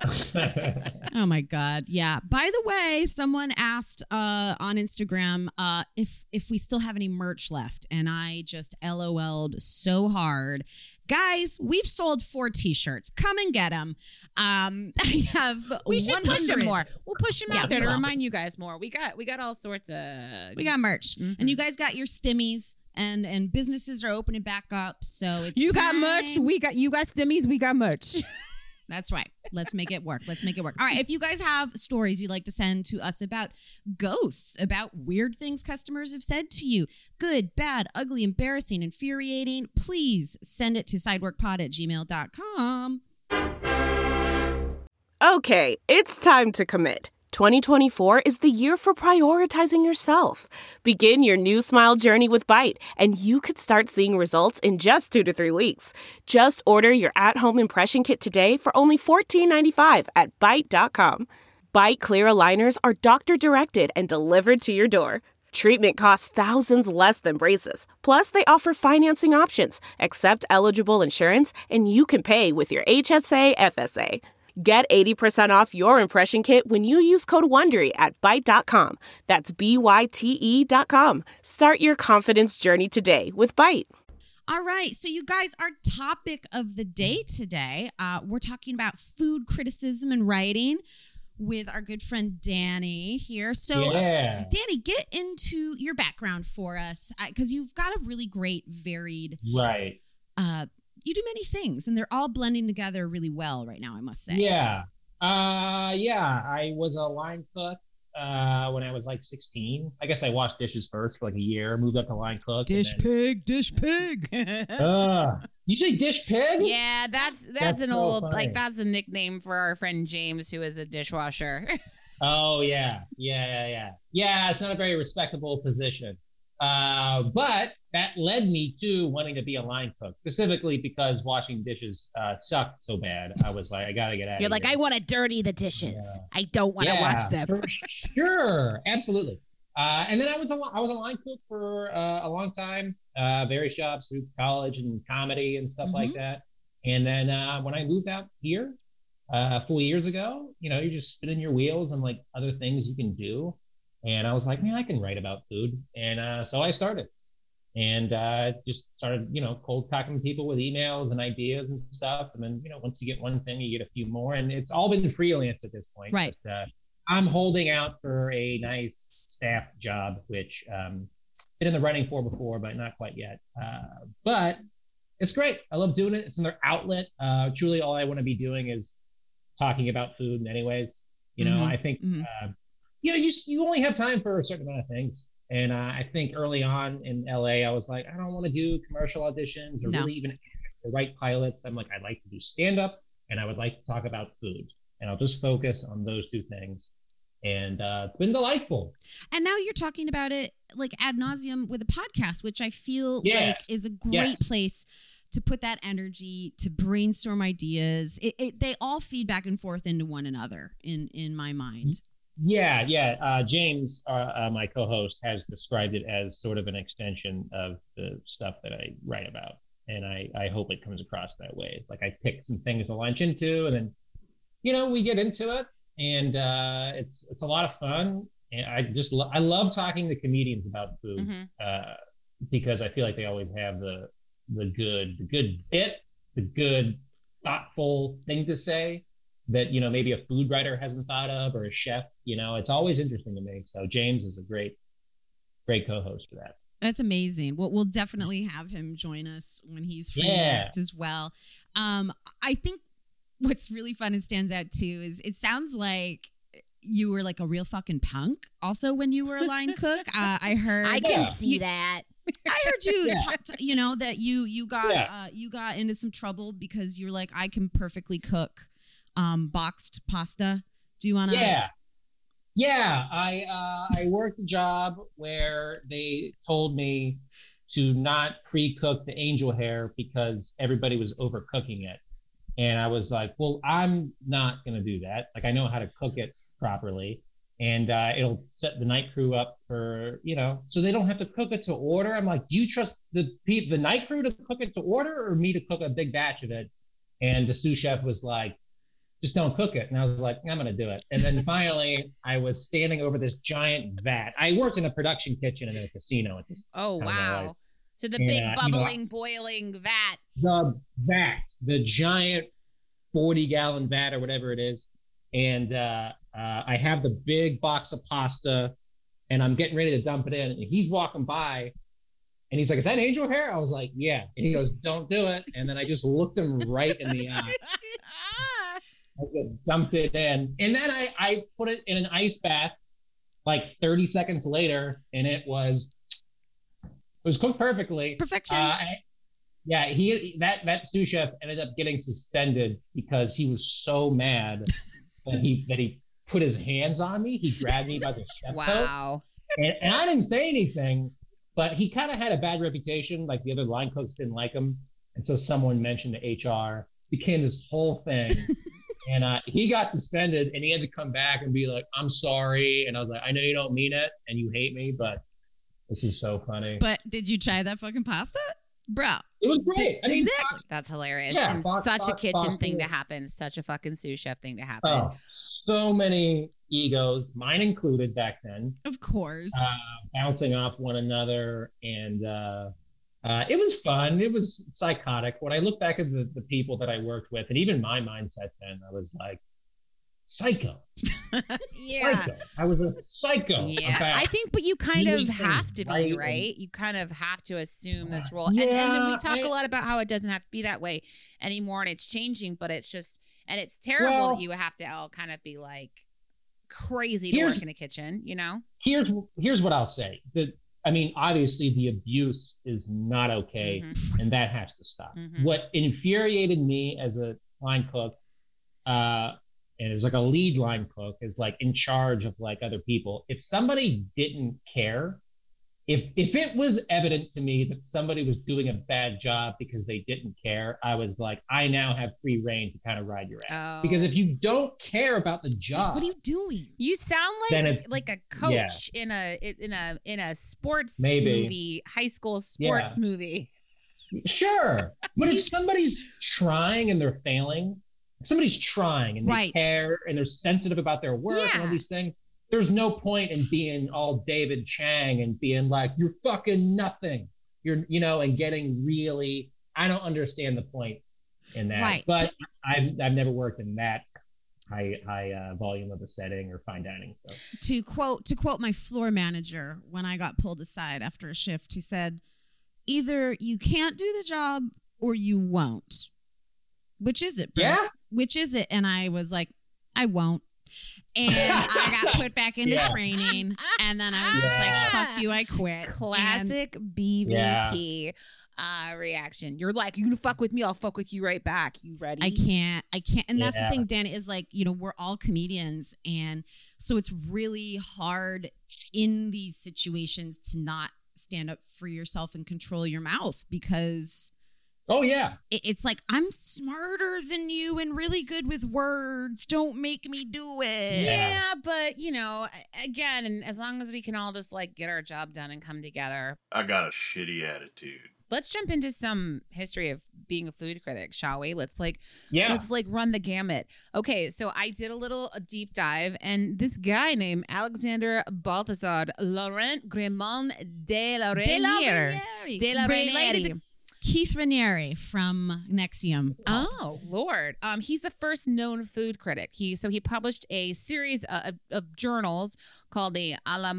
Oh my God. Yeah. By the way, someone asked uh, on Instagram uh, if if we still have any merch left. And I just LOL'd so hard. Guys, we've sold four t-shirts. Come and get them. Um, I have We should push them one hundred. more. We'll push them Yeah, out there we to will. remind you guys more. We got we got all sorts of We got merch. Mhm. And you guys got your stimmies. And, and businesses are opening back up. So it's you got time. merch. We got you got stimmies. We got merch. That's right. Let's make it work. Let's make it work. All right. If you guys have stories you'd like to send to us about ghosts, about weird things customers have said to you, good, bad, ugly, embarrassing, infuriating, please send it to sideworkpod at gmail dot com. Okay, it's time to commit. twenty twenty-four is the year for prioritizing yourself. Begin your new smile journey with Byte, and you could start seeing results in just two to three weeks. Just order your at-home impression kit today for only fourteen ninety-five at byte dot com. Byte clear aligners are doctor-directed and delivered to your door. Treatment costs thousands less than braces. Plus, they offer financing options, accept eligible insurance, and you can pay with your H S A F S A. Get eighty percent off your impression kit when you use code WONDERY at byte dot com. That's B Y T E dot com. Start your confidence journey today with Byte. All right. So, you guys, our topic of the day today, uh, we're talking about food criticism and writing with our good friend Danny here. So, Yeah. Danny, get into your background for us because you've got a really great, varied. Right. Uh, you do many things, and they're all blending together really well right now. I must say. Yeah. Uh, yeah. I was a line cook uh, when I was like sixteen. I guess I washed dishes first for like a year, moved up to line cook. and then- pig, dish pig. Uh, did you say dish pig? Yeah, that's that's, That's an so old funny. like that's a nickname for our friend James, who is a dishwasher. Oh yeah, yeah, yeah, yeah. Yeah, it's not a very respectable position. Uh, but that led me to wanting to be a line cook, specifically because washing dishes uh, sucked so bad. I was like, I gotta get out. You're of like, here. I want to dirty the dishes. Yeah. I don't want to Yeah, watch them. for sure, absolutely. Uh, and then I was a li- I was a line cook for uh, a long time, uh, various jobs through college and comedy and stuff like Mhm. that. And then uh, when I moved out here uh, four years ago, you know, you're just spinning your wheels and like other things you can do. And I was like, man, I can write about food. And uh, so I started and uh, just started, you know, cold talking people with emails and ideas and stuff. And then, you know, once you get one thing, you get a few more. And it's all been freelance at this point. Right. But, uh, I'm holding out for a nice staff job, which um, been in the running for before, but not quite yet. Uh, but it's great. I love doing it. It's another outlet. Uh, truly, all I want to be doing is talking about food. In anyways, you know, mm-hmm. I think mm-hmm. uh, you know you you only have time for a certain amount of things. And uh, I think early on in L A, I was like, I don't want to do commercial auditions or no. really even the right pilots. I'm like, I'd like to do stand up, and I would like to talk about food, and I'll just focus on those two things. And uh, it's been delightful. And now you're talking about it like ad nauseum with a podcast, which I feel yeah. like is a great yeah. place to put that energy, to brainstorm ideas. It, it, they all feed back and forth into one another in, in my mind. Yeah, yeah. Uh, James, uh, uh, my co-host, has described it as sort of an extension of the stuff that I write about. And I, I hope it comes across that way. Like I pick some things to launch into, and then, you know, we get into it. And uh, it's it's a lot of fun, and I just lo- I love talking to comedians about food mm-hmm. uh, because I feel like they always have the the good the good bit, the good thoughtful thing to say that you know maybe a food writer hasn't thought of, or a chef. You know, it's always interesting to me. So James is a great great co-host for that. That's amazing. Well, we'll definitely have him join us when he's free yeah. next as well. Um, I think. What's really fun and stands out too is it sounds like you were like a real fucking punk also when you were a line cook. Uh, I heard I can yeah. see you, that. I heard you yeah. talk to, you know that you you got yeah. uh, you got into some trouble because you're like I can perfectly cook um, boxed pasta. Do you want to? Yeah. Yeah, I uh, I worked a job where they told me to not pre-cook the angel hair because everybody was overcooking it. And I was like, well, I'm not going to do that. Like, I know how to cook it properly. And uh, it'll set the night crew up for, you know, so they don't have to cook it to order. I'm like, do you trust the the night crew to cook it to order or me to cook a big batch of it? And the sous chef was like, just don't cook it. And I was like, I'm going to do it. And then finally, I was standing over this giant vat. I worked in a production kitchen in a casino at this Oh, wow. So the and, big uh, bubbling, you know, boiling vat. The vat, the giant forty gallon vat or whatever it is. And uh, uh, I have the big box of pasta and I'm getting ready to dump it in. And he's walking by and he's like, is that angel hair? I was like, yeah. And he goes, don't do it. And then I just looked him right in the eye. I just dumped it in. And then I, I put it in an ice bath like thirty seconds later and it was It was cooked perfectly. Perfection. Uh, I, yeah, he that that sous chef ended up getting suspended because he was so mad that he that he put his hands on me. He grabbed me by the chef wow. coat, and, and I didn't say anything, but he kind of had a bad reputation. Like the other line cooks didn't like him, and so someone mentioned to H R. Became this whole thing, and uh, he got suspended, and he had to come back and be like, "I'm sorry," and I was like, "I know you don't mean it, and you hate me, but." This is so funny. But did you try that fucking pasta? Bro. It was great. Did, I mean, exactly. That's hilarious. Yeah, and box, such box, a kitchen box, thing box. to happen. Such a fucking sous chef thing to happen. Oh, so many egos, mine included back then. Of course. Uh, bouncing off one another. And uh, uh, it was fun. It was psychotic. When I look back at the, the people that I worked with, and even my mindset then, I was like, psycho. yeah. Psycho. I was a psycho. Yeah. I think, but you kind of have to be, right? right? You kind of have to assume this role. Yeah, and, and then we talk I, a lot about how it doesn't have to be that way anymore and it's changing, but it's just, and it's terrible well, that you have to all kind of be like crazy to work in a kitchen, you know? Here's here's what I'll say. The I mean, obviously the abuse is not okay, mm-hmm. and that has to stop. Mm-hmm. What infuriated me as a line cook, uh, and as like a lead line cook, is like in charge of like other people. If somebody didn't care, if if it was evident to me that somebody was doing a bad job because they didn't care, I was like, I now have free reign to kind of ride your ass. Oh. Because if you don't care about the job, what are you doing? You sound Then like it- like a coach yeah. in a in a in a sports Maybe. movie, high school sports Yeah. movie. Sure. But if somebody's trying and they're failing, if somebody's trying and they Right. care and they're sensitive about their work and all Yeah. these things, there's no point in being all David Chang and being like, you're fucking nothing. You're, you know, and getting really, I don't understand the point in that. Right. But I've, I've never worked in that high high uh, volume of a setting or fine dining. So to quote to quote my floor manager when I got pulled aside after a shift, he said, "Either you can't do the job or you won't." Which is it, Brooke? Yeah. Which is it? And I was like, I won't. And I got put back into Yeah. training. And then I was just Yeah. like, fuck you, I quit. Classic B V P Yeah. uh, reaction. You're like, you gonna fuck with me? I'll fuck with you right back. You ready? I can't. I can't. And that's Yeah. the thing, Dan, is like, you know, we're all comedians. And so it's really hard in these situations to not stand up for yourself and control your mouth because oh yeah. it- it's like, I'm smarter than you and really good with words. Don't make me do it. Yeah. Yeah. but you know, again, and as long as we can all just like get our job done and come together. I got a shitty attitude. Let's jump into some history of being a food critic, shall we? Let's like Yeah. let's like run the gamut. Okay, so I did a little a deep dive, and this guy named Alexander Balthazar Laurent Grimond de la De la Reynière. Reynière. De la Related to Reynière. Keith Raniere from Nexium. cult. Oh Lord! Um, he's the first known food critic. He so he published a series uh, of, of journals called the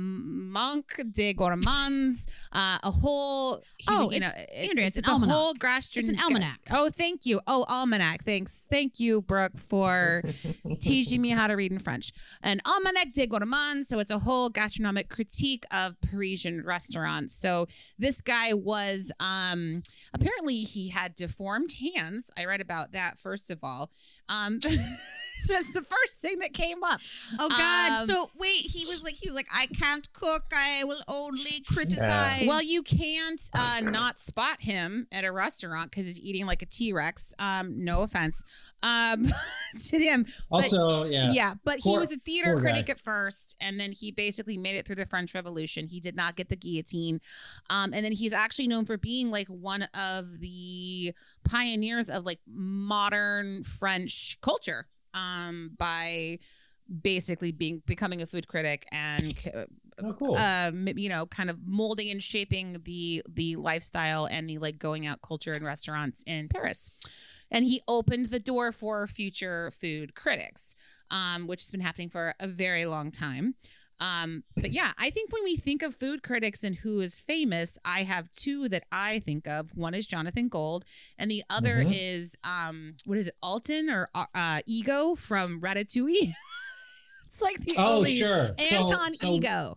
Alamanque des Gourmands. Uh, a whole he- Oh, you it's- know, Andrea, it's an a almanac. whole gastron- It's an almanac. Oh, thank you. Oh, almanac. Thanks. Thank you, Brooke, for teaching me how to read in French. An Almanac des Gourmands. So it's a whole gastronomic critique of Parisian restaurants. So this guy was um apparently he had deformed hands. I read about that first of all. Um that's the first thing that came up. Oh God! Um, so wait, he was like, he was like, I can't cook. I will only criticize. Well, you can't uh, not spot him at a restaurant because he's eating like a T-Rex. Um, no offense um, to him. But, Also, yeah. yeah, but Poor- he was a theater poor critic guy. at first, and then he basically made it through the French Revolution. He did not get the guillotine. Um, and then he's actually known for being like one of the pioneers of like modern French culture um, by basically being becoming a food critic and Oh, cool. um, you know, kind of molding and shaping the the lifestyle and the like going out culture in restaurants in Paris. And he opened the door for future food critics, um, which has been happening for a very long time. Um, but yeah, I think when we think of food critics and who is famous, I have two that I think of. One is Jonathan Gold, and the other Mhm. is um, what is it, Alton or uh, Ego from Ratatouille? It's like the oh, only sure. So- Anton so, Ego.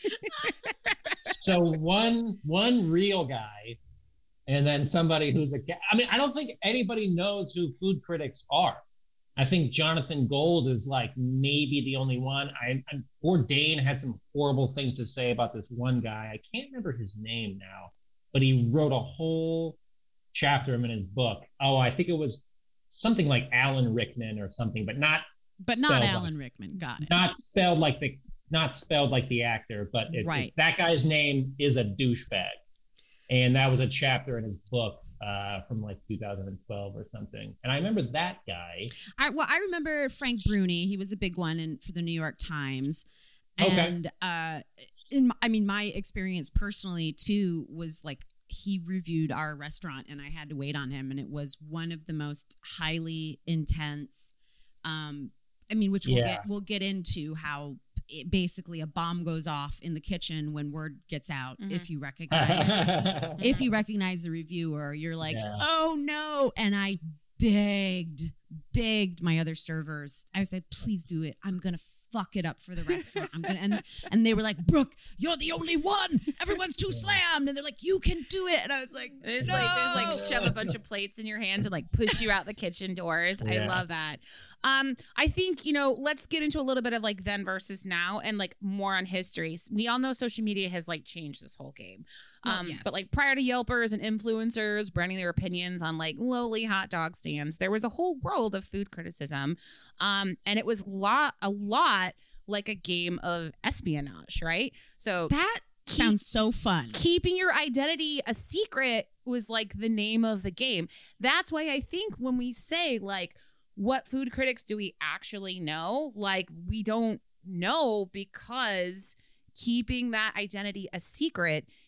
so one one real guy, and then somebody who's a. ga- I mean, I don't think anybody knows who food critics are. I think Jonathan Gold is like maybe the only one. I, I Bourdain had some horrible things to say about this one guy. I can't remember his name now, but he wrote a whole chapter in his book. Oh, I think it was something like Alan Rickman or something, but not but not spelled Alan like- Rickman. Got it. not spelled like the not spelled like the actor, but it, Right. it- that guy's name is a douchebag, and that was a chapter in his book uh, from like two thousand twelve or something. And I remember that guy. I, well, I remember Frank Bruni. He was a big one in, for the New York Times. Okay. And uh, in my, I mean, my experience personally too was like he reviewed our restaurant, and I had to wait on him, and it was one of the most highly intense. Um, I mean, which we'll Yeah. get we'll get into how it, basically a bomb goes off in the kitchen when word gets out. Mhm. If you recognize if you recognize the reviewer, you're like, Yeah. oh no. And I begged, begged my other servers. I said, please do it. I'm going to fuck it up for the restaurant. I'm gonna, and, and they were like, Brooke, you're the only one. Everyone's too slammed. And they're like, you can do it. And I was like, It's no. like there's like shove a bunch of plates in your hands and like push you out the kitchen doors. I Yeah. love that. Um, I think, you know, let's get into a little bit of like then versus now and like more on history. We all know social media has like changed this whole game. Well, Um, yes. but like prior to Yelpers and influencers branding their opinions on like lowly hot dog stands, there was a whole world of food criticism. Um, and it was lot a lot like a game of espionage, right? So That keep- sounds so fun. keeping your identity a secret was like the name of the game. That's why I think when we say like, what food critics do we actually know? Like, we don't know because keeping that identity a secret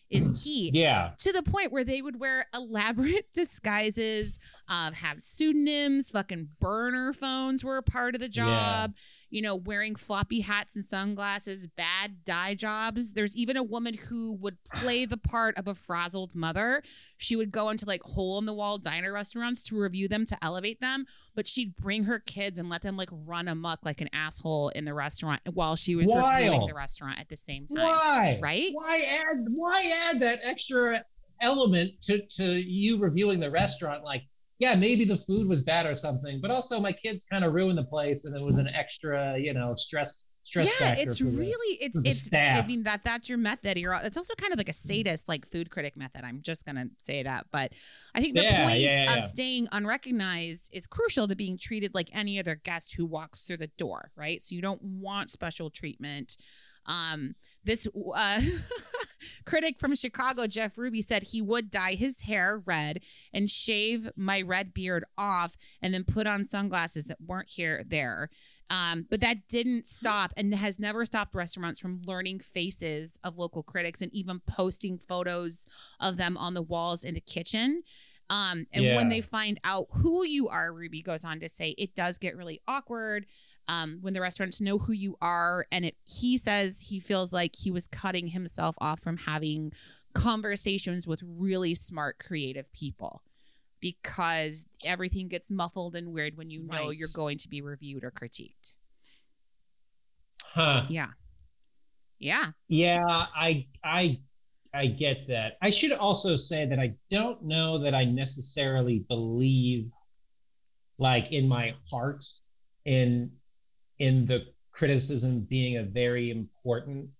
is key. Yeah. To the point where they would wear elaborate disguises, uh, have pseudonyms, fucking burner phones were a part of the job. Yeah. You know, wearing floppy hats and sunglasses, bad dye jobs. There's even a woman who would play the part of a frazzled mother. She would go into like hole-in-the-wall diner restaurants to review them, to elevate them, but she'd bring her kids and let them like run amok like an asshole in the restaurant while she was Wild. reviewing the restaurant at the same time. Why? Right? Why add? Why add that extra element to to you reviewing the restaurant? Like, yeah, maybe the food was bad or something, but also my kids kind of ruined the place, and it was an extra, you know, stress stress yeah, factor. it's for the, really it's for the it's. staff. I mean that that's your method. You're it's also kind of like a sadist, like food critic method. I'm just gonna say that, but I think the Yeah, point yeah, yeah, of yeah. staying unrecognized is crucial to being treated like any other guest who walks through the door, right? So you don't want special treatment. Um, this uh, critic from Chicago, Jeff Ruby, said he would dye his hair red and shave my red beard off and then put on sunglasses that weren't here there. Um, but that didn't stop and has never stopped restaurants from learning faces of local critics and even posting photos of them on the walls in the kitchen. Um, and Yeah. when they find out who you are, Ruby goes on to say, it does get really awkward um, when the restaurants know who you are. And it, he says he feels like he was cutting himself off from having conversations with really smart, creative people because everything gets muffled and weird when you know Right. you're going to be reviewed or critiqued. Huh. Yeah. Yeah. Yeah, I I I get that. I should also say that I don't know that I necessarily believe, like in my heart, in in the criticism being a very important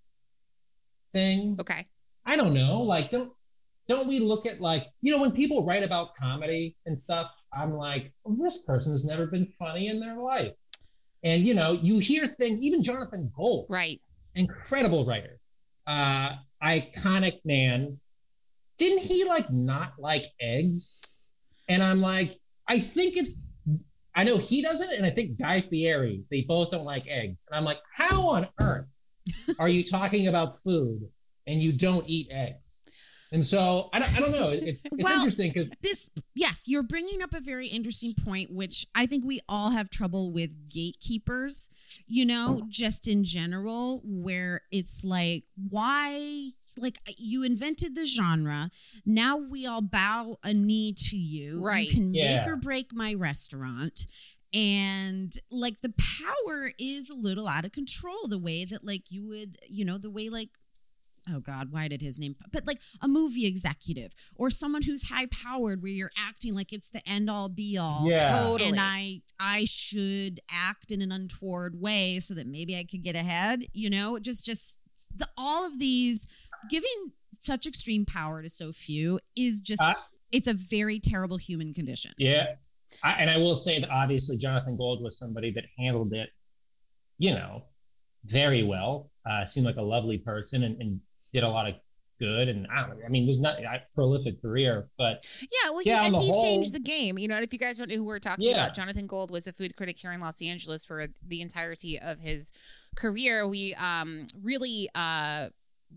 thing. Okay. I don't know. Like, don't don't we look at, like, you know, when people write about comedy and stuff, I'm like, oh, this person's never been funny in their life. And you know, you hear things, even Jonathan Gold, Right. incredible writer, uh, iconic man. Didn't he like not like eggs? And I'm like, I think it's, I know he doesn't, and I think Guy Fieri, they both don't like eggs. And I'm like, how on earth are you talking about food and you don't eat eggs? And so I don't, I don't know. It, it's Well, interesting because This, yes, you're bringing up a very interesting point, which I think we all have trouble with gatekeepers, you know, just in general, where it's like, why, like, you invented the genre. Now we all bow a knee to you. Right. You can Yeah. make or break my restaurant. And like the power is a little out of control, the way that like you would, you know, the way like, oh God, why did his name? But like a movie executive or someone who's high powered where you're acting like it's the end all be all. Yeah. Totally. And I I should act in an untoward way so that maybe I could get ahead, you know, just just the, all of these giving such extreme power to so few is just Uh, it's a very terrible human condition. yeah. I, and I will say that obviously Jonathan Gold was somebody that handled it, you know, very well. Uh, seemed like a lovely person and, and did a lot of good. And I, don't, I mean, there's not a prolific career, but Yeah, well, Yeah, he, on and the he whole- changed the game. You know, if you guys don't know who we're talking Yeah. about, Jonathan Gold was a food critic here in Los Angeles for the entirety of his career. We um really uh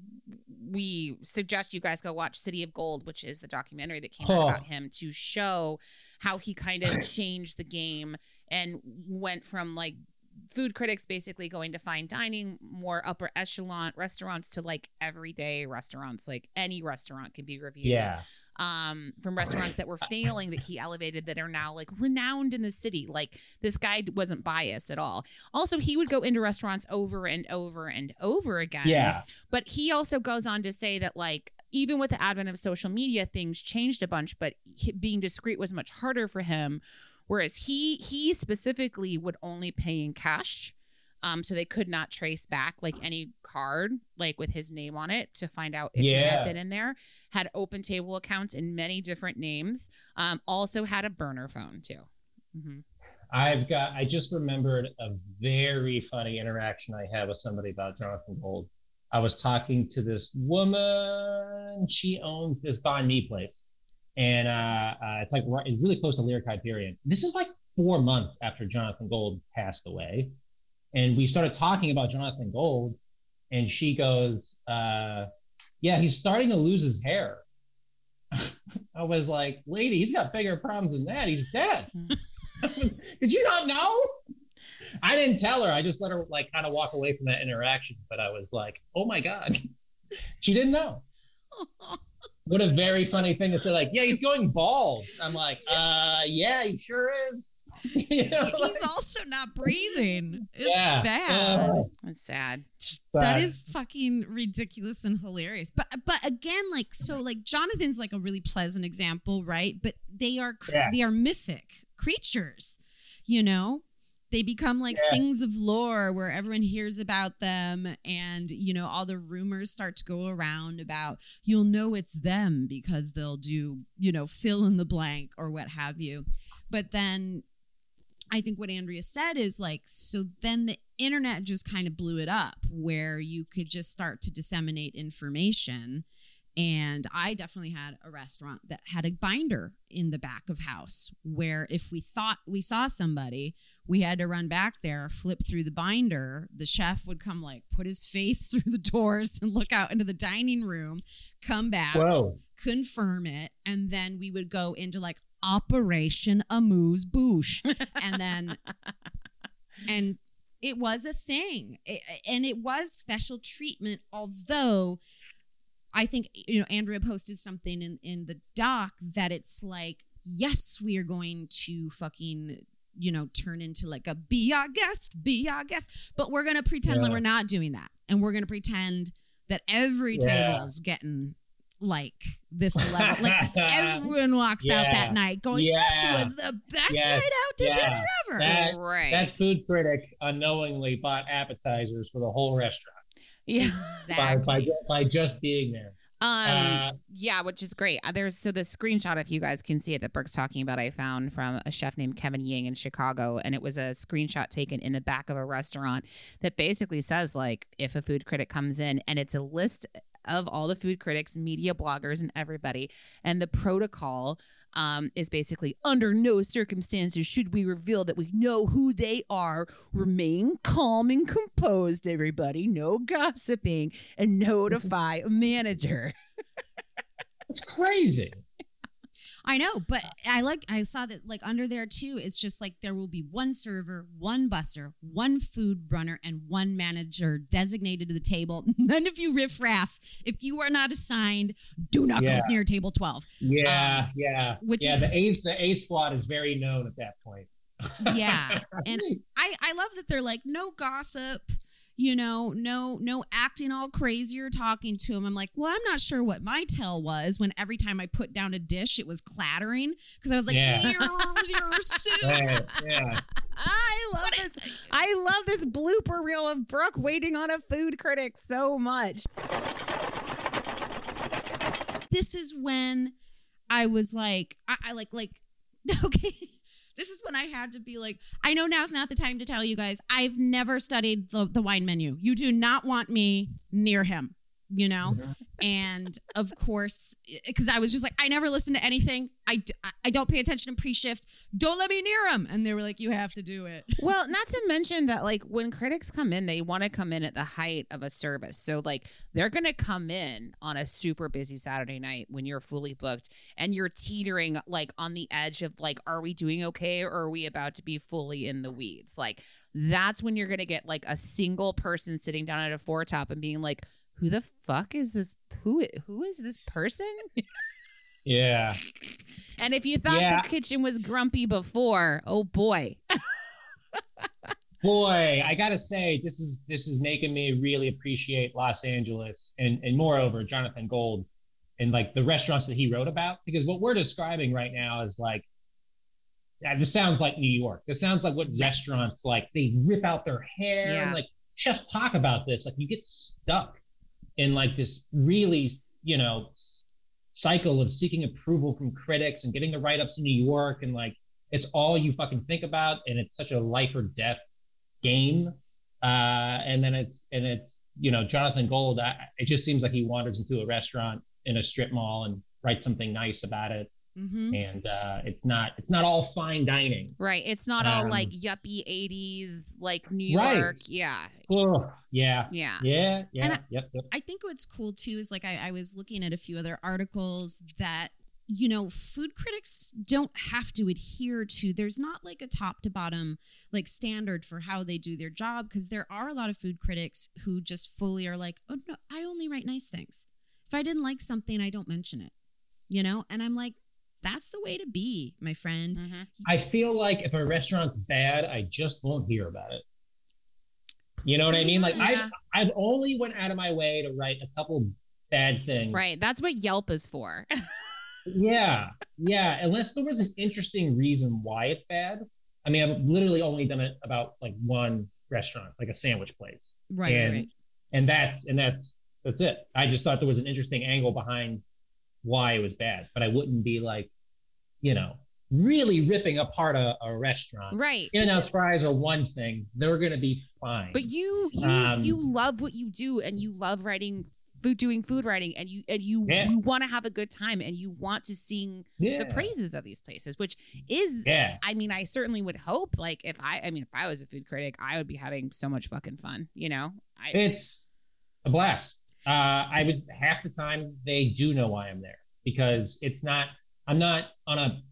we suggest you guys go watch City of Gold, which is the documentary that came out Oh. about him to show how he kind of changed the game and went from like food critics basically going to fine dining, more upper echelon restaurants to like everyday restaurants. Like any restaurant can be reviewed. yeah. Um, from restaurants that were failing that he elevated that are now like renowned in the city. Like this guy wasn't biased at all. Also, he would go into restaurants over and over and over again. Yeah. But he also goes on to say that like even with the advent of social media, things changed a bunch, but he, being discreet was much harder for him. Whereas he he specifically would only pay in cash. Um, so they could not trace back like any card like with his name on it to find out if he Yeah. had been in there. Had open table accounts in many different names. Um, also had a burner phone too. Mm-hmm. I've got, I just remembered a very funny interaction I had with somebody about Jonathan Gold. I was talking to this woman. She owns this banh mi place. And uh, uh, it's like, right- it's really close to Lyric Hyperion. This is like four months after Jonathan Gold passed away. And we started talking about Jonathan Gold. And she goes, uh, yeah, he's starting to lose his hair. I was like, lady, he's got bigger problems than that. He's dead. Did you not know? I didn't tell her. I just let her like kind of walk away from that interaction. But I was like, oh my God. She didn't know. What a very funny thing to say, like, yeah, he's going bald. I'm like, uh, yeah, he sure is. You know, he's like, also not breathing. It's yeah, bad. Uh, That's sad. That is fucking ridiculous and hilarious. But but again, like so, like Jonathan's like a really pleasant example, right? But they are Yeah. they are mythic creatures, you know. They become like Yeah. things of lore where everyone hears about them, and you know all the rumors start to go around about you'll know it's them because they'll do you know fill in the blank or what have you. But then I think what Andrea said is like, so then the internet just kind of blew it up where you could just start to disseminate information. And I definitely had a restaurant that had a binder in the back of house where if we thought we saw somebody, we had to run back there, flip through the binder. The chef would come like put his face through the doors and look out into the dining room, come back, Whoa. confirm it. And then we would go into like Operation Amuse Bouche. And then, and it was a thing. It, and it was special treatment, although I think, you know, Andrea posted something in, in the doc that it's like, yes, we are going to fucking, you know, turn into like a be our guest, be our guest. But we're going to pretend Yeah. like we're not doing that. And we're going to pretend that every Yeah. table's getting like this level. Like everyone walks out Yeah. that night going, Yeah. this was the best Yes. night out to Yeah. dinner ever. That, Right. that food critic unknowingly bought appetizers for the whole restaurant Yeah. by, Exactly. by, ju- by just being there. Um, Uh, yeah, which is great. Uh, There's so the screenshot, if you guys can see it, that Brooke's talking about, I found from a chef named Kevin Ying in Chicago, and it was a screenshot taken in the back of a restaurant that basically says like, if a food critic comes in, and it's a list of all the food critics, media bloggers, and everybody, and the protocol um, is basically under no circumstances should we reveal that we know who they are. Remain calm and composed, everybody. No gossiping, and notify a manager. it's crazy. I know, but I like I saw that like under there too, it's just like there will be one server, one busser, one food runner, and one manager designated to the table. None of you riffraff. If you are not assigned, do not Yeah. go near table twelve. Yeah, Um, yeah. which yeah, is- the A the A squad is very known at that point. Yeah. And I, I love that they're like, no gossip, you know, no, no acting all crazy or talking to him. I'm like, well, I'm not sure what my tell was when every time I put down a dish, it was clattering because I was like, Yeah. here's your soup. Right, yeah. I love What this. I love this blooper reel of Brooke waiting on a food critic so much. This is when I was like, I, I like, like, okay. This is when I had to be like, I know now's not the time to tell you guys, I've never studied the, the wine menu. You do not want me near him, you know? And of course, because I was just like, I never listen to anything. I, d- I don't pay attention to pre-shift. Don't let me near him. And they were like, you have to do it. Well, not to mention that, like, when critics come in, they want to come in at the height of a service. So, like, they're going to come in on a super busy Saturday night when you're fully booked and you're teetering, like, on the edge of, like, are we doing okay or are we about to be fully in the weeds? Like, that's when you're going to get, like, a single person sitting down at a foretop and being like, who the fuck is this? Who, who is this person? Yeah. And if you thought Yeah. the kitchen was grumpy before, oh boy. Boy, I gotta say, this is this is making me really appreciate Los Angeles and and moreover Jonathan Gold and like the restaurants that he wrote about, because what we're describing right now is like, yeah, this sounds like New York. This sounds like what Yes. restaurants like, they rip out their hair Yeah. and like chefs talk about this. Like you get stuck in like this really, you know, s- cycle of seeking approval from critics and getting the write-ups in New York, and like it's all you fucking think about, and it's such a life or death game. Uh, and then it's and it's you know Jonathan Gold. I, it just seems like he wanders into a restaurant in a strip mall and writes something nice about it. Mm-hmm. and uh, it's not it's not all fine dining. Right. It's not all Um, like yuppie eighties, like New Right. York. Yeah. Oh, yeah, Yeah. yeah, yeah. And I- yep, yep. I think what's cool too is like I, I was looking at a few other articles that, you know, food critics don't have to adhere to. There's not like a top to bottom like standard for how they do their job, because there are a lot of food critics who just fully are like, oh no, I only write nice things. If I didn't like something, I don't mention it, you know? And I'm like, that's the way to be, my friend. Mm-hmm. I feel like if a restaurant's bad, I just won't hear about it. You know what I mean? Like Yeah. I've I've only went out of my way to write a couple bad things. Right. That's what Yelp is for. Yeah, yeah. Unless there was an interesting reason why it's bad. I mean, I've literally only done it about like one restaurant, like a sandwich place. Right, and, right. And that's and that's that's it. I just thought there was an interesting angle behind why it was bad, but I wouldn't be like, you know, really ripping apart a, a restaurant. Right. In-N-Out's fries are one thing; they're gonna be fine. But you you Um, you love what you do, and you love writing food, doing food writing, and you and you Yeah. you want to have a good time, and you want to sing yeah. the praises of these places, which is Yeah. I mean, I certainly would hope, like, if I, I mean, if I was a food critic, I would be having so much fucking fun, you know? I, It's a blast. Uh, I would half the time they do know why I'm there, because it's not. I'm not on a.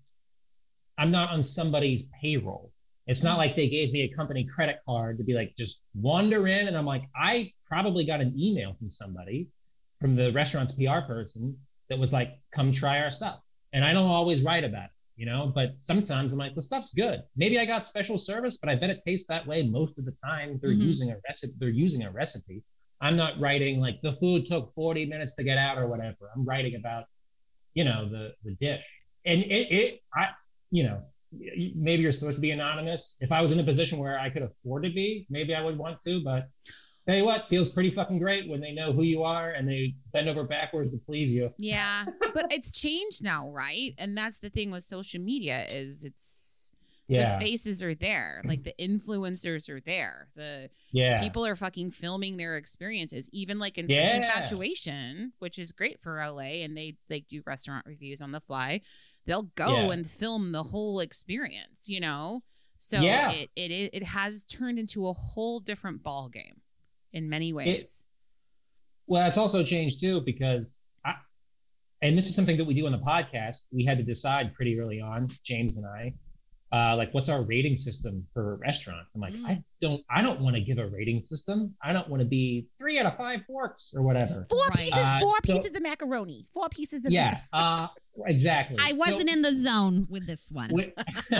I'm not on somebody's payroll. It's not like they gave me a company credit card to be like, just wander in, and I'm like, I probably got an email from somebody, from the restaurant's P R person, that was like, come try our stuff. And I don't always write about it, you know, but sometimes I'm like, the stuff's good. Maybe I got special service, but I bet it tastes that way most of the time. They're Mhm. using a recipe. They're using a recipe. I'm not writing like the food took forty minutes to get out or whatever. I'm writing about, you know, the the dish. And it, it I, you know, y- maybe you're supposed to be anonymous. If I was in a position where I could afford to be, maybe I would want to. But tell you what, feels pretty fucking great when they know who you are and they bend over backwards to please you. yeah, but it's changed now, right? And that's the thing with social media is it's Yeah, the faces are there, like the influencers are there, the yeah, people are fucking filming their experiences, even like in Yeah. Infatuation, which is great for L A, and they like do restaurant reviews on the fly. They'll go Yeah. and film the whole experience, you know. So Yeah. it, it it it has turned into a whole different ball game in many ways. Well, it's also changed too, because I, and this is something that we do on the podcast. We had to decide pretty early on, James and I, uh, like what's our rating system for restaurants. I'm like, Mm. I don't, I don't want to give a rating system. I don't want to be three out of five forks or whatever. Four Right. pieces, Uh, four so- pieces of macaroni, four pieces of Yeah, uh, exactly. I wasn't in the zone with this one. We,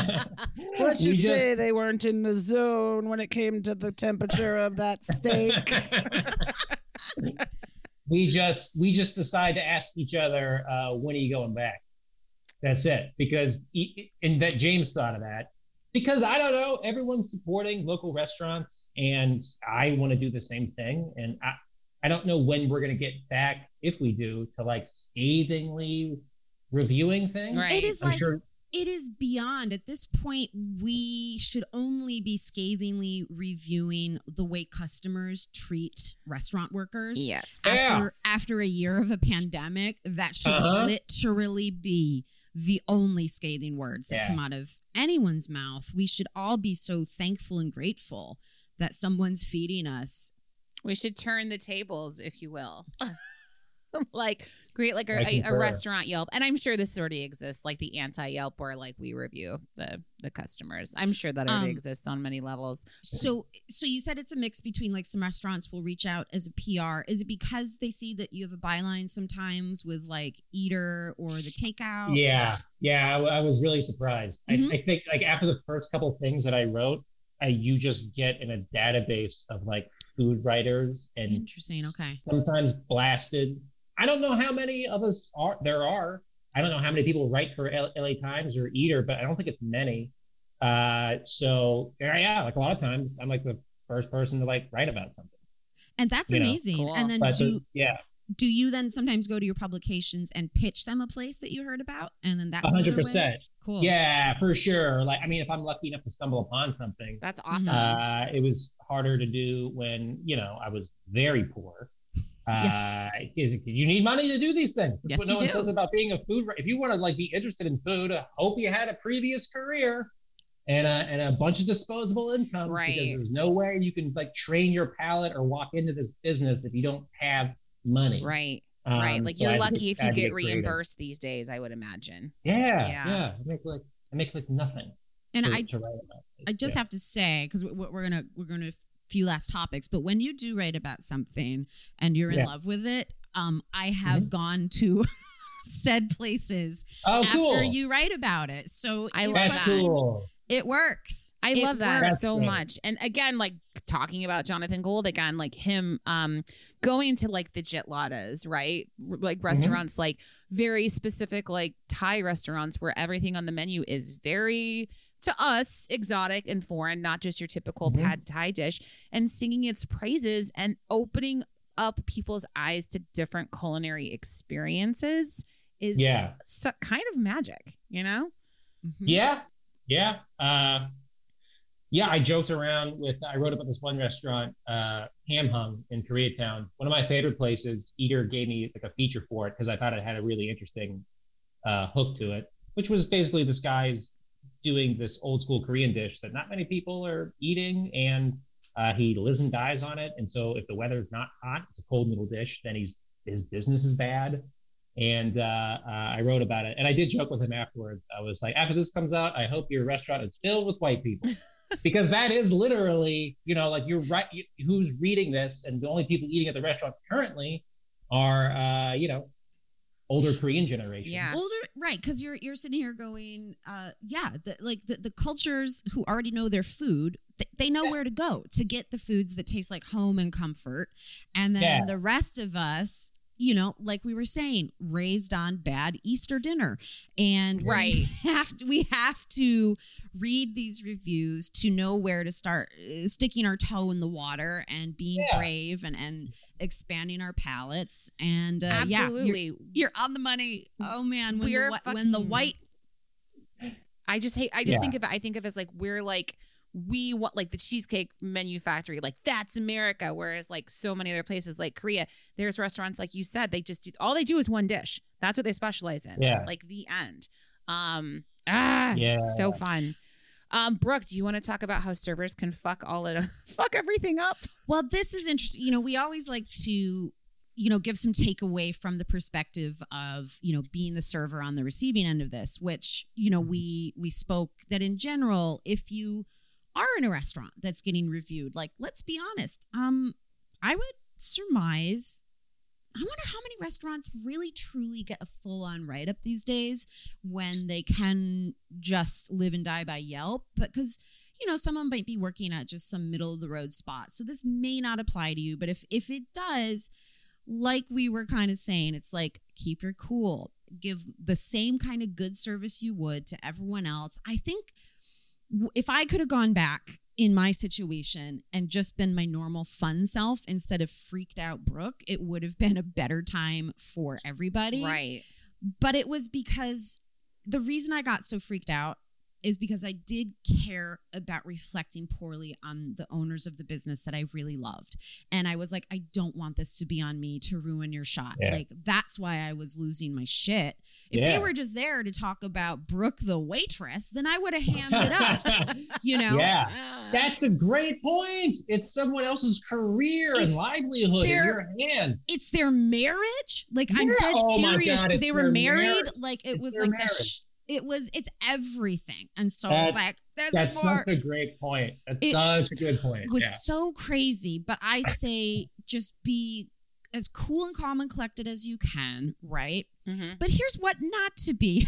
Let's we just say they weren't in the zone when it came to the temperature of that steak. we just we just decide to ask each other, uh, when are you going back? That's it. Because e- and that James thought of that, because I don't know, everyone's supporting local restaurants, and I want to do the same thing. And I I don't know when we're gonna get back, if we do, to like scathingly reviewing things. Right. It is I'm like sure. it is beyond. At this point, we should only be scathingly reviewing the way customers treat restaurant workers. Yes. After Yeah. after a year of a pandemic, that should Uh-huh. literally be the only scathing words that Yeah. come out of anyone's mouth. We should all be so thankful and grateful that someone's feeding us. We should turn the tables, if you will. Like create like I a, a, a concur. restaurant Yelp, and I'm sure this already exists, like the anti Yelp, where like we review the the customers. I'm sure that already Um, exists on many levels. So so you said it's a mix between like some restaurants will reach out as a P R. Is it because they see that you have a byline sometimes with like Eater or the takeout? Yeah, yeah, I, I was really surprised. Mhm. I, I think like after the first couple things that I wrote, I, you just get in a database of like food writers, and Interesting. Okay. sometimes blasted. I don't know how many of us are there are. I don't know how many people write for L- LA Times or Eater, but I don't think it's many. Uh, so yeah, yeah, like a lot of times I'm like the first person to like write about something. And that's You know, amazing. cool. And then But do the- yeah, do you then sometimes go to your publications and pitch them a place that you heard about, and then that's a hundred another way? percent. Cool. Yeah, for sure. Like I mean, if I'm lucky enough to stumble upon something, That's awesome. Uh, it was harder to do when, you know, I was very poor. Uh, Yes. is you need money to do these things. That's Yes, what no you one do. says about being a food. If you want to like be interested in food, I hope you had a previous career and a, and a bunch of disposable income, Right. because there's no way you can like train your palate or walk into this business if you don't have money. Right. Um, Right. Like so you're I had to lucky get- if I you had to get creative. reimbursed these days, I would imagine. Yeah, Yeah. yeah. I make like I make like nothing. And to, I to write about it. I just Yeah. have to say, because we're, we're gonna we're gonna few last topics, but when you do write about something and you're in Yeah. love with it, um, I have gone to said places Oh, after cool. you write about it. So I it love That's that. fucking- cool. It works. I It love that works. so That's much. And again, like talking about Jonathan Gold again, like him um going to like the Jitladas, right? R- Like restaurants, like very specific, like Thai restaurants where everything on the menu is very, to us, exotic and foreign, not just your typical Mhm. pad Thai dish, and singing its praises and opening up people's eyes to different culinary experiences is Yeah. so, kind of magic, you know? Mhm. Yeah, yeah, uh, yeah. I joked around with. I wrote about this one restaurant, uh, Ham Hung in Koreatown. One of my favorite places. Eater gave me like a feature for it because I thought it had a really interesting uh, hook to it, which was basically this guy's doing this old school Korean dish that not many people are eating, and uh, he lives and dies on it. And so if the weather's not hot, it's a cold noodle dish, then he's his business is bad. And uh, uh, I wrote about it, and I did joke with him afterwards. I was like, after this comes out, I hope your restaurant is filled with white people, because that is literally, you know, like you're right. You, who's reading this, and the only people eating at the restaurant currently are, uh, you know, older Korean generation. Yeah. Older, right? Because you're you're sitting here going, uh, yeah, the, like the, the cultures who already know their food, th- they know where to go to get the foods that taste like home and comfort, and then Yeah. the rest of us, you know, like we were saying, raised on bad Easter dinner, and we Right. have to, we have to read these reviews to know where to start uh, sticking our toe in the water and being Yeah. brave and and expanding our palates. And uh, yeah, you're- Absolutely. you're on the money. Oh man, when the We're whi- when the fucking- white I just hate. I just Yeah. think of it. I think of it as like we're like we want like the Cheesecake Menu Factory. Like that's America. Whereas like so many other places like Korea, there's restaurants like you said. They just do, all they do is one dish. That's what they specialize in. Yeah. Like the end. Um. Ah. Yeah. So fun. Um. Brooke, do you want to talk about how servers can fuck all it fuck everything up? Well, this is interesting. You know, we always like to, you know, give some takeaway from the perspective of, you know, being the server on the receiving end of this, which, you know, we we spoke that in general, if you are in a restaurant that's getting reviewed, like, let's be honest, um, I would surmise, I wonder how many restaurants really truly get a full-on write-up these days when they can just live and die by Yelp, because you know, someone might be working at just some middle of the road spot. So this may not apply to you, but if if it does, like we were kind of saying, it's like keep your cool. Give the same kind of good service you would to everyone else. I think w- if I could have gone back in my situation and just been my normal fun self instead of freaked out Brooke, it would have been a better time for everybody. Right. But it was because the reason I got so freaked out is because I did care about reflecting poorly on the owners of the business that I really loved. And I was like, I don't want this to be on me to ruin your shot. Yeah. Like, that's why I was losing my shit. If they Yeah. were just there to talk about Brooke the waitress, then I would have hammed it up, you know? Yeah. That's a great point. It's someone else's career and It's livelihood in their- your hands. It's their marriage. Like, I'm Yeah. dead Oh my serious. God, it's They were their married. marriage. Like, it It's was their like the marriage. sh- it was, it's everything. And so I was That- like, this That's is more. such a great point. That's It such a good point. was Yeah. so crazy, but I say just be as cool and calm and collected as you can, right? Mm-hmm. But here's what not to be.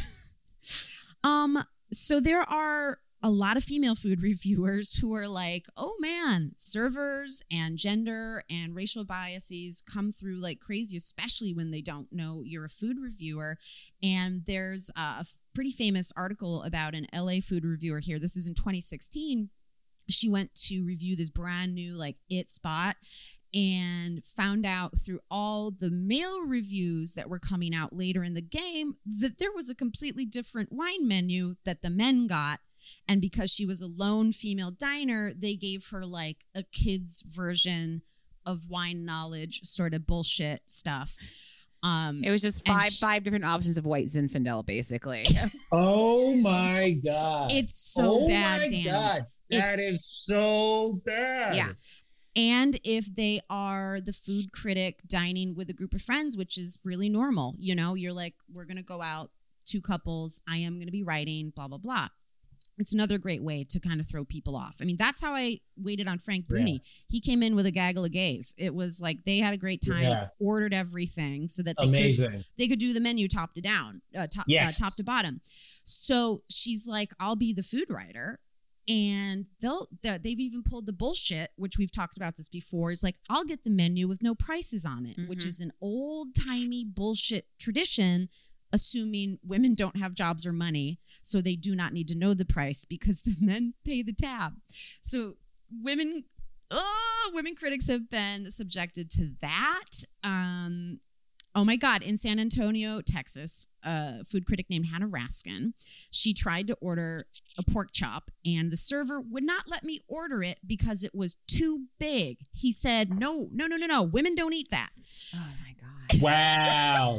um, so there are a lot of female food reviewers who are like, oh man, servers and gender and racial biases come through like crazy, especially when they don't know you're a food reviewer. And there's a pretty famous article about an L A food reviewer here. This is in twenty sixteen. She went to review this brand new like it spot and found out through all the male reviews that were coming out later in the game that there was a completely different wine menu that the men got. And because she was a lone female diner, they gave her like a kid's version of wine knowledge sort of bullshit stuff. Um, It was just and five sh- five different options of white Zinfandel, basically. Oh my god. It's so oh bad, my Danny. God. That It's- is so bad. Yeah. And if they are the food critic dining with a group of friends, which is really normal, you know, you're like, we're going to go out, two couples, I am going to be writing, blah, blah, blah. It's another great way to kind of throw people off. I mean, that's how I waited on Frank Bruni. Yeah. He came in with a gaggle of gays. It was like they had a great time, Yeah. ordered everything so that they Amazing. could they could do the menu top to down, uh, top Yes. uh, top to bottom. So she's like, I'll be the food writer. And they'll they're- they've even pulled the bullshit, which we've talked about this before. Is like, I'll get the menu with no prices on it, which Mhm. is an old timey bullshit tradition, assuming women don't have jobs or money, so they do not need to know the price because the men pay the tab. So women, oh, women critics have been subjected to that. Um, oh my God, in San Antonio, Texas, a food critic named Hannah Raskin, she tried to order a pork chop and the server would not let me order it because it was too big. He said, no, no, no, no, no, women don't eat that. Oh my god. Wow.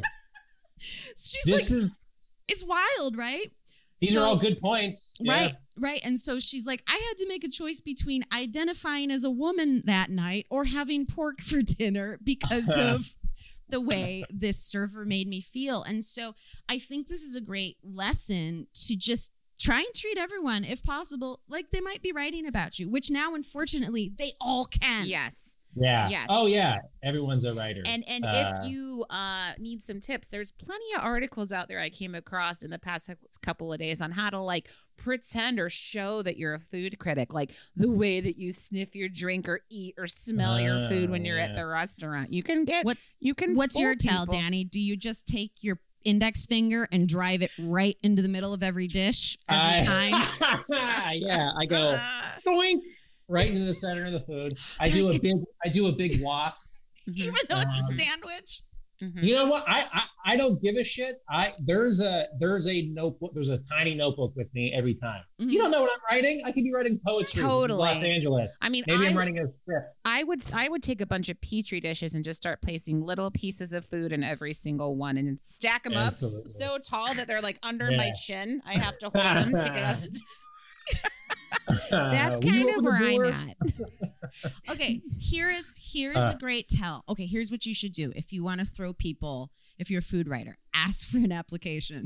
She's This like, is- it's wild, right? These So- are all good points. Yeah. Right, right. And so she's like, I had to make a choice between identifying as a woman that night or having pork for dinner because of the way this server made me feel. And so I think this is a great lesson to just try and treat everyone, if possible, like they might be writing about you, which now, unfortunately, they all can. Yes. Yeah. Yes. Oh yeah. Everyone's a writer. And and Uh, if you uh, need some tips, there's plenty of articles out there I came across in the past couple of days on how to like pretend or show that you're a food critic, like the way that you sniff your drink or eat or smell your food when you're at yeah. the restaurant. You can get What's you can. What's fool your tell, people. Danny? Do you just take your index finger and drive it right into the middle of every dish every I- time? yeah. I go Ah. doink right into the center of the food. I do a big. I do a big walk. Even though it's a Um, sandwich? Mhm. You know what? I, I I don't give a shit. I there's a there's a notebook. There's a tiny notebook with me every time. Mhm. You don't know what I'm writing. I could be writing poetry. This is Totally. Los Angeles. I mean, Maybe I, I'm writing a script. I would I would take a bunch of petri dishes and just start placing little pieces of food in every single one and then stack them up Absolutely. so tall that they're like under Yeah. my chin. I have to hold them to get out. of the- That's Will you kind of open the where door? I'm at. Okay, here is here is Uh. a great tell. Okay, here's what you should do if you want to throw people. If you're a food writer, ask for an application.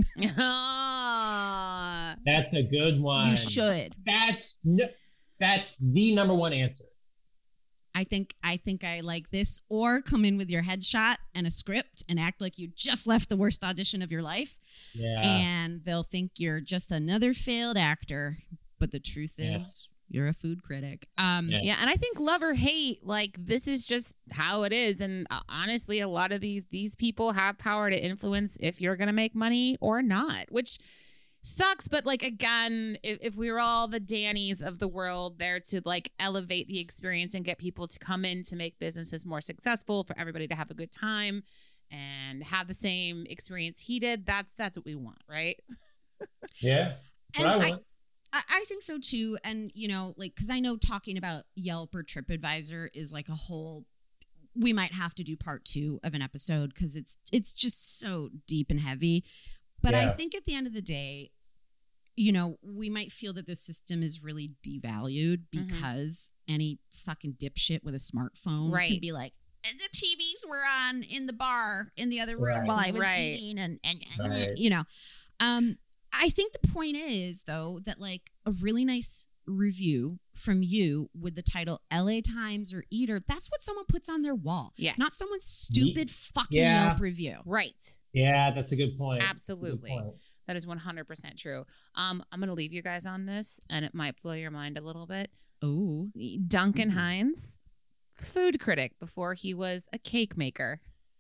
Ah. That's a good one. You should. That's no, that's the number one answer. I think I think I like this. Or come in with your headshot and a script and act like you just left the worst audition of your life, Yeah. and they'll think you're just another failed actor. But the truth Yeah. is, you're a food critic. Um, Yeah. Yeah, and I think love or hate, like this is just how it is. And uh, honestly, a lot of these these people have power to influence if you're gonna make money or not, which sucks. But like again, if, if we were all the Dannys of the world there to like elevate the experience and get people to come in to make businesses more successful, for everybody to have a good time and have the same experience he did, that's that's what we want, right? Yeah. That's what And I I, want. I I think so too. And, you know, like, because I know talking about Yelp or TripAdvisor is like a whole, we might have to do part two of an episode because it's it's just so deep and heavy. But I Yeah. think at the end of the day, you know, we might feel that this system is really devalued Mhm. because any fucking dipshit with a smartphone can Right. be like, "And the T Vs were on in the bar in the other room Right. while I was Right. eating," and and Right. you know, um, I think the point is though that like a really nice review from you with the title L A Times or Eater, that's what someone puts on their wall. Yes. Not someone's stupid fucking Yeah. Yelp review. Right. Yeah, that's a good point. That's a good Absolutely. point. That is one hundred percent true. Um, I'm going to leave you guys on this, and it might blow your mind a little bit. Oh. Duncan Hines, food critic before he was a cake maker.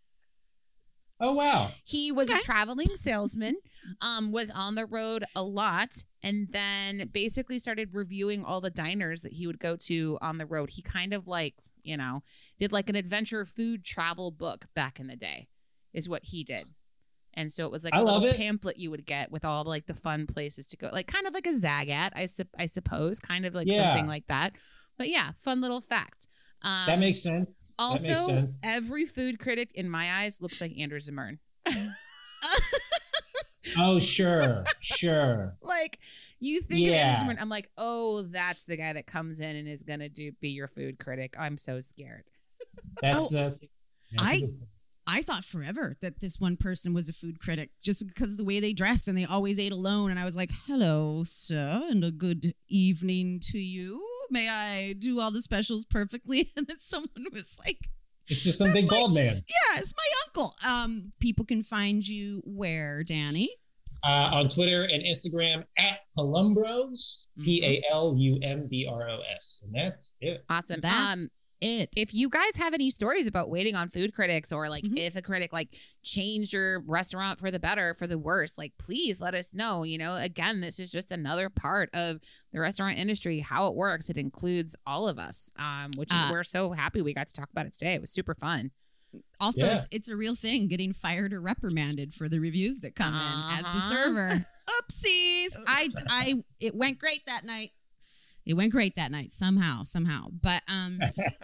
Oh wow. He was Okay. a traveling salesman, um, was on the road a lot, and then basically started reviewing all the diners that he would go to on the road. He kind of like, you know, did like an adventure food travel book back in the day, is what he did. And so it was like I a love little it. pamphlet you would get with all like the fun places to go, like kind of like a Zagat, I sup- I suppose, kind of like Yeah. something like that. But yeah, fun little fact. Um, that makes sense. Also, that makes sense. every food critic in my eyes looks like Andrew Zimmern. Oh, sure, sure. Like, you think Yeah. of Andrew Zimmern, I'm like, oh, that's the guy that comes in and is gonna do be your food critic. I'm so scared. That's Oh, uh, that's I- a good point. I thought forever that this one person was a food critic just because of the way they dressed and they always ate alone. And I was like, hello, sir, and a good evening to you. May I do all the specials perfectly? And then someone was like, It's just some That's big my- bald man. yeah, it's my uncle. Um, people can find you where, Danny? Uh, on Twitter and Instagram at Palumbros, P A L U M B R O S. And that's it. Awesome. That's um, it. if you guys have any stories about waiting on food critics, or like Mhm. if a critic like changed your restaurant for the better, for the worse, like please let us know. You know, again, this is just another part of the restaurant industry, how it works. It includes all of us, um, which is Uh, we're so happy we got to talk about it today. It was super fun. Also, Yeah. it's, it's a real thing getting fired or reprimanded for the reviews that come in as the Uh-huh. server. Oopsies. I, I, it went great that night. It went great that night somehow, somehow. But, um,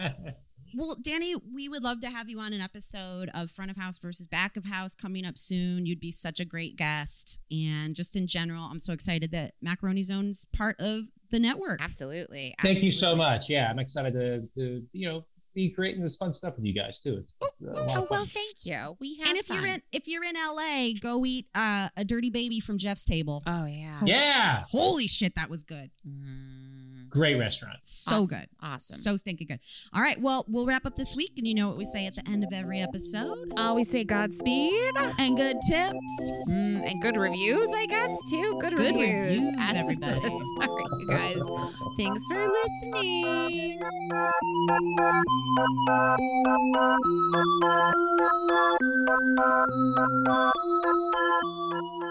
well, Danny, we would love to have you on an episode of Front of House versus Back of House coming up soon. You'd be such a great guest. And just in general, I'm so excited that Macaroni Zone's part of the network. Absolutely. Thank you so absolutely. much. Yeah, I'm excited to, to you know, be creating this fun stuff with you guys too. It's uh, a lot Oh of well, fun. thank you. We have And if you're fun. in if you're in L A, go eat uh, a Dirty Baby from Jeff's Table. Oh yeah. Yeah, Holy shit, that was good. Mm, great restaurant. So awesome. good. Awesome. So stinking good. All right. Well, we'll wrap up this week. And you know what we say at the end of every episode? Uh, we say Godspeed. And good tips. Mm, and good reviews, I guess, too. Good, Good reviews. reviews, Absolutely. everybody. All right, you guys. Thanks for listening.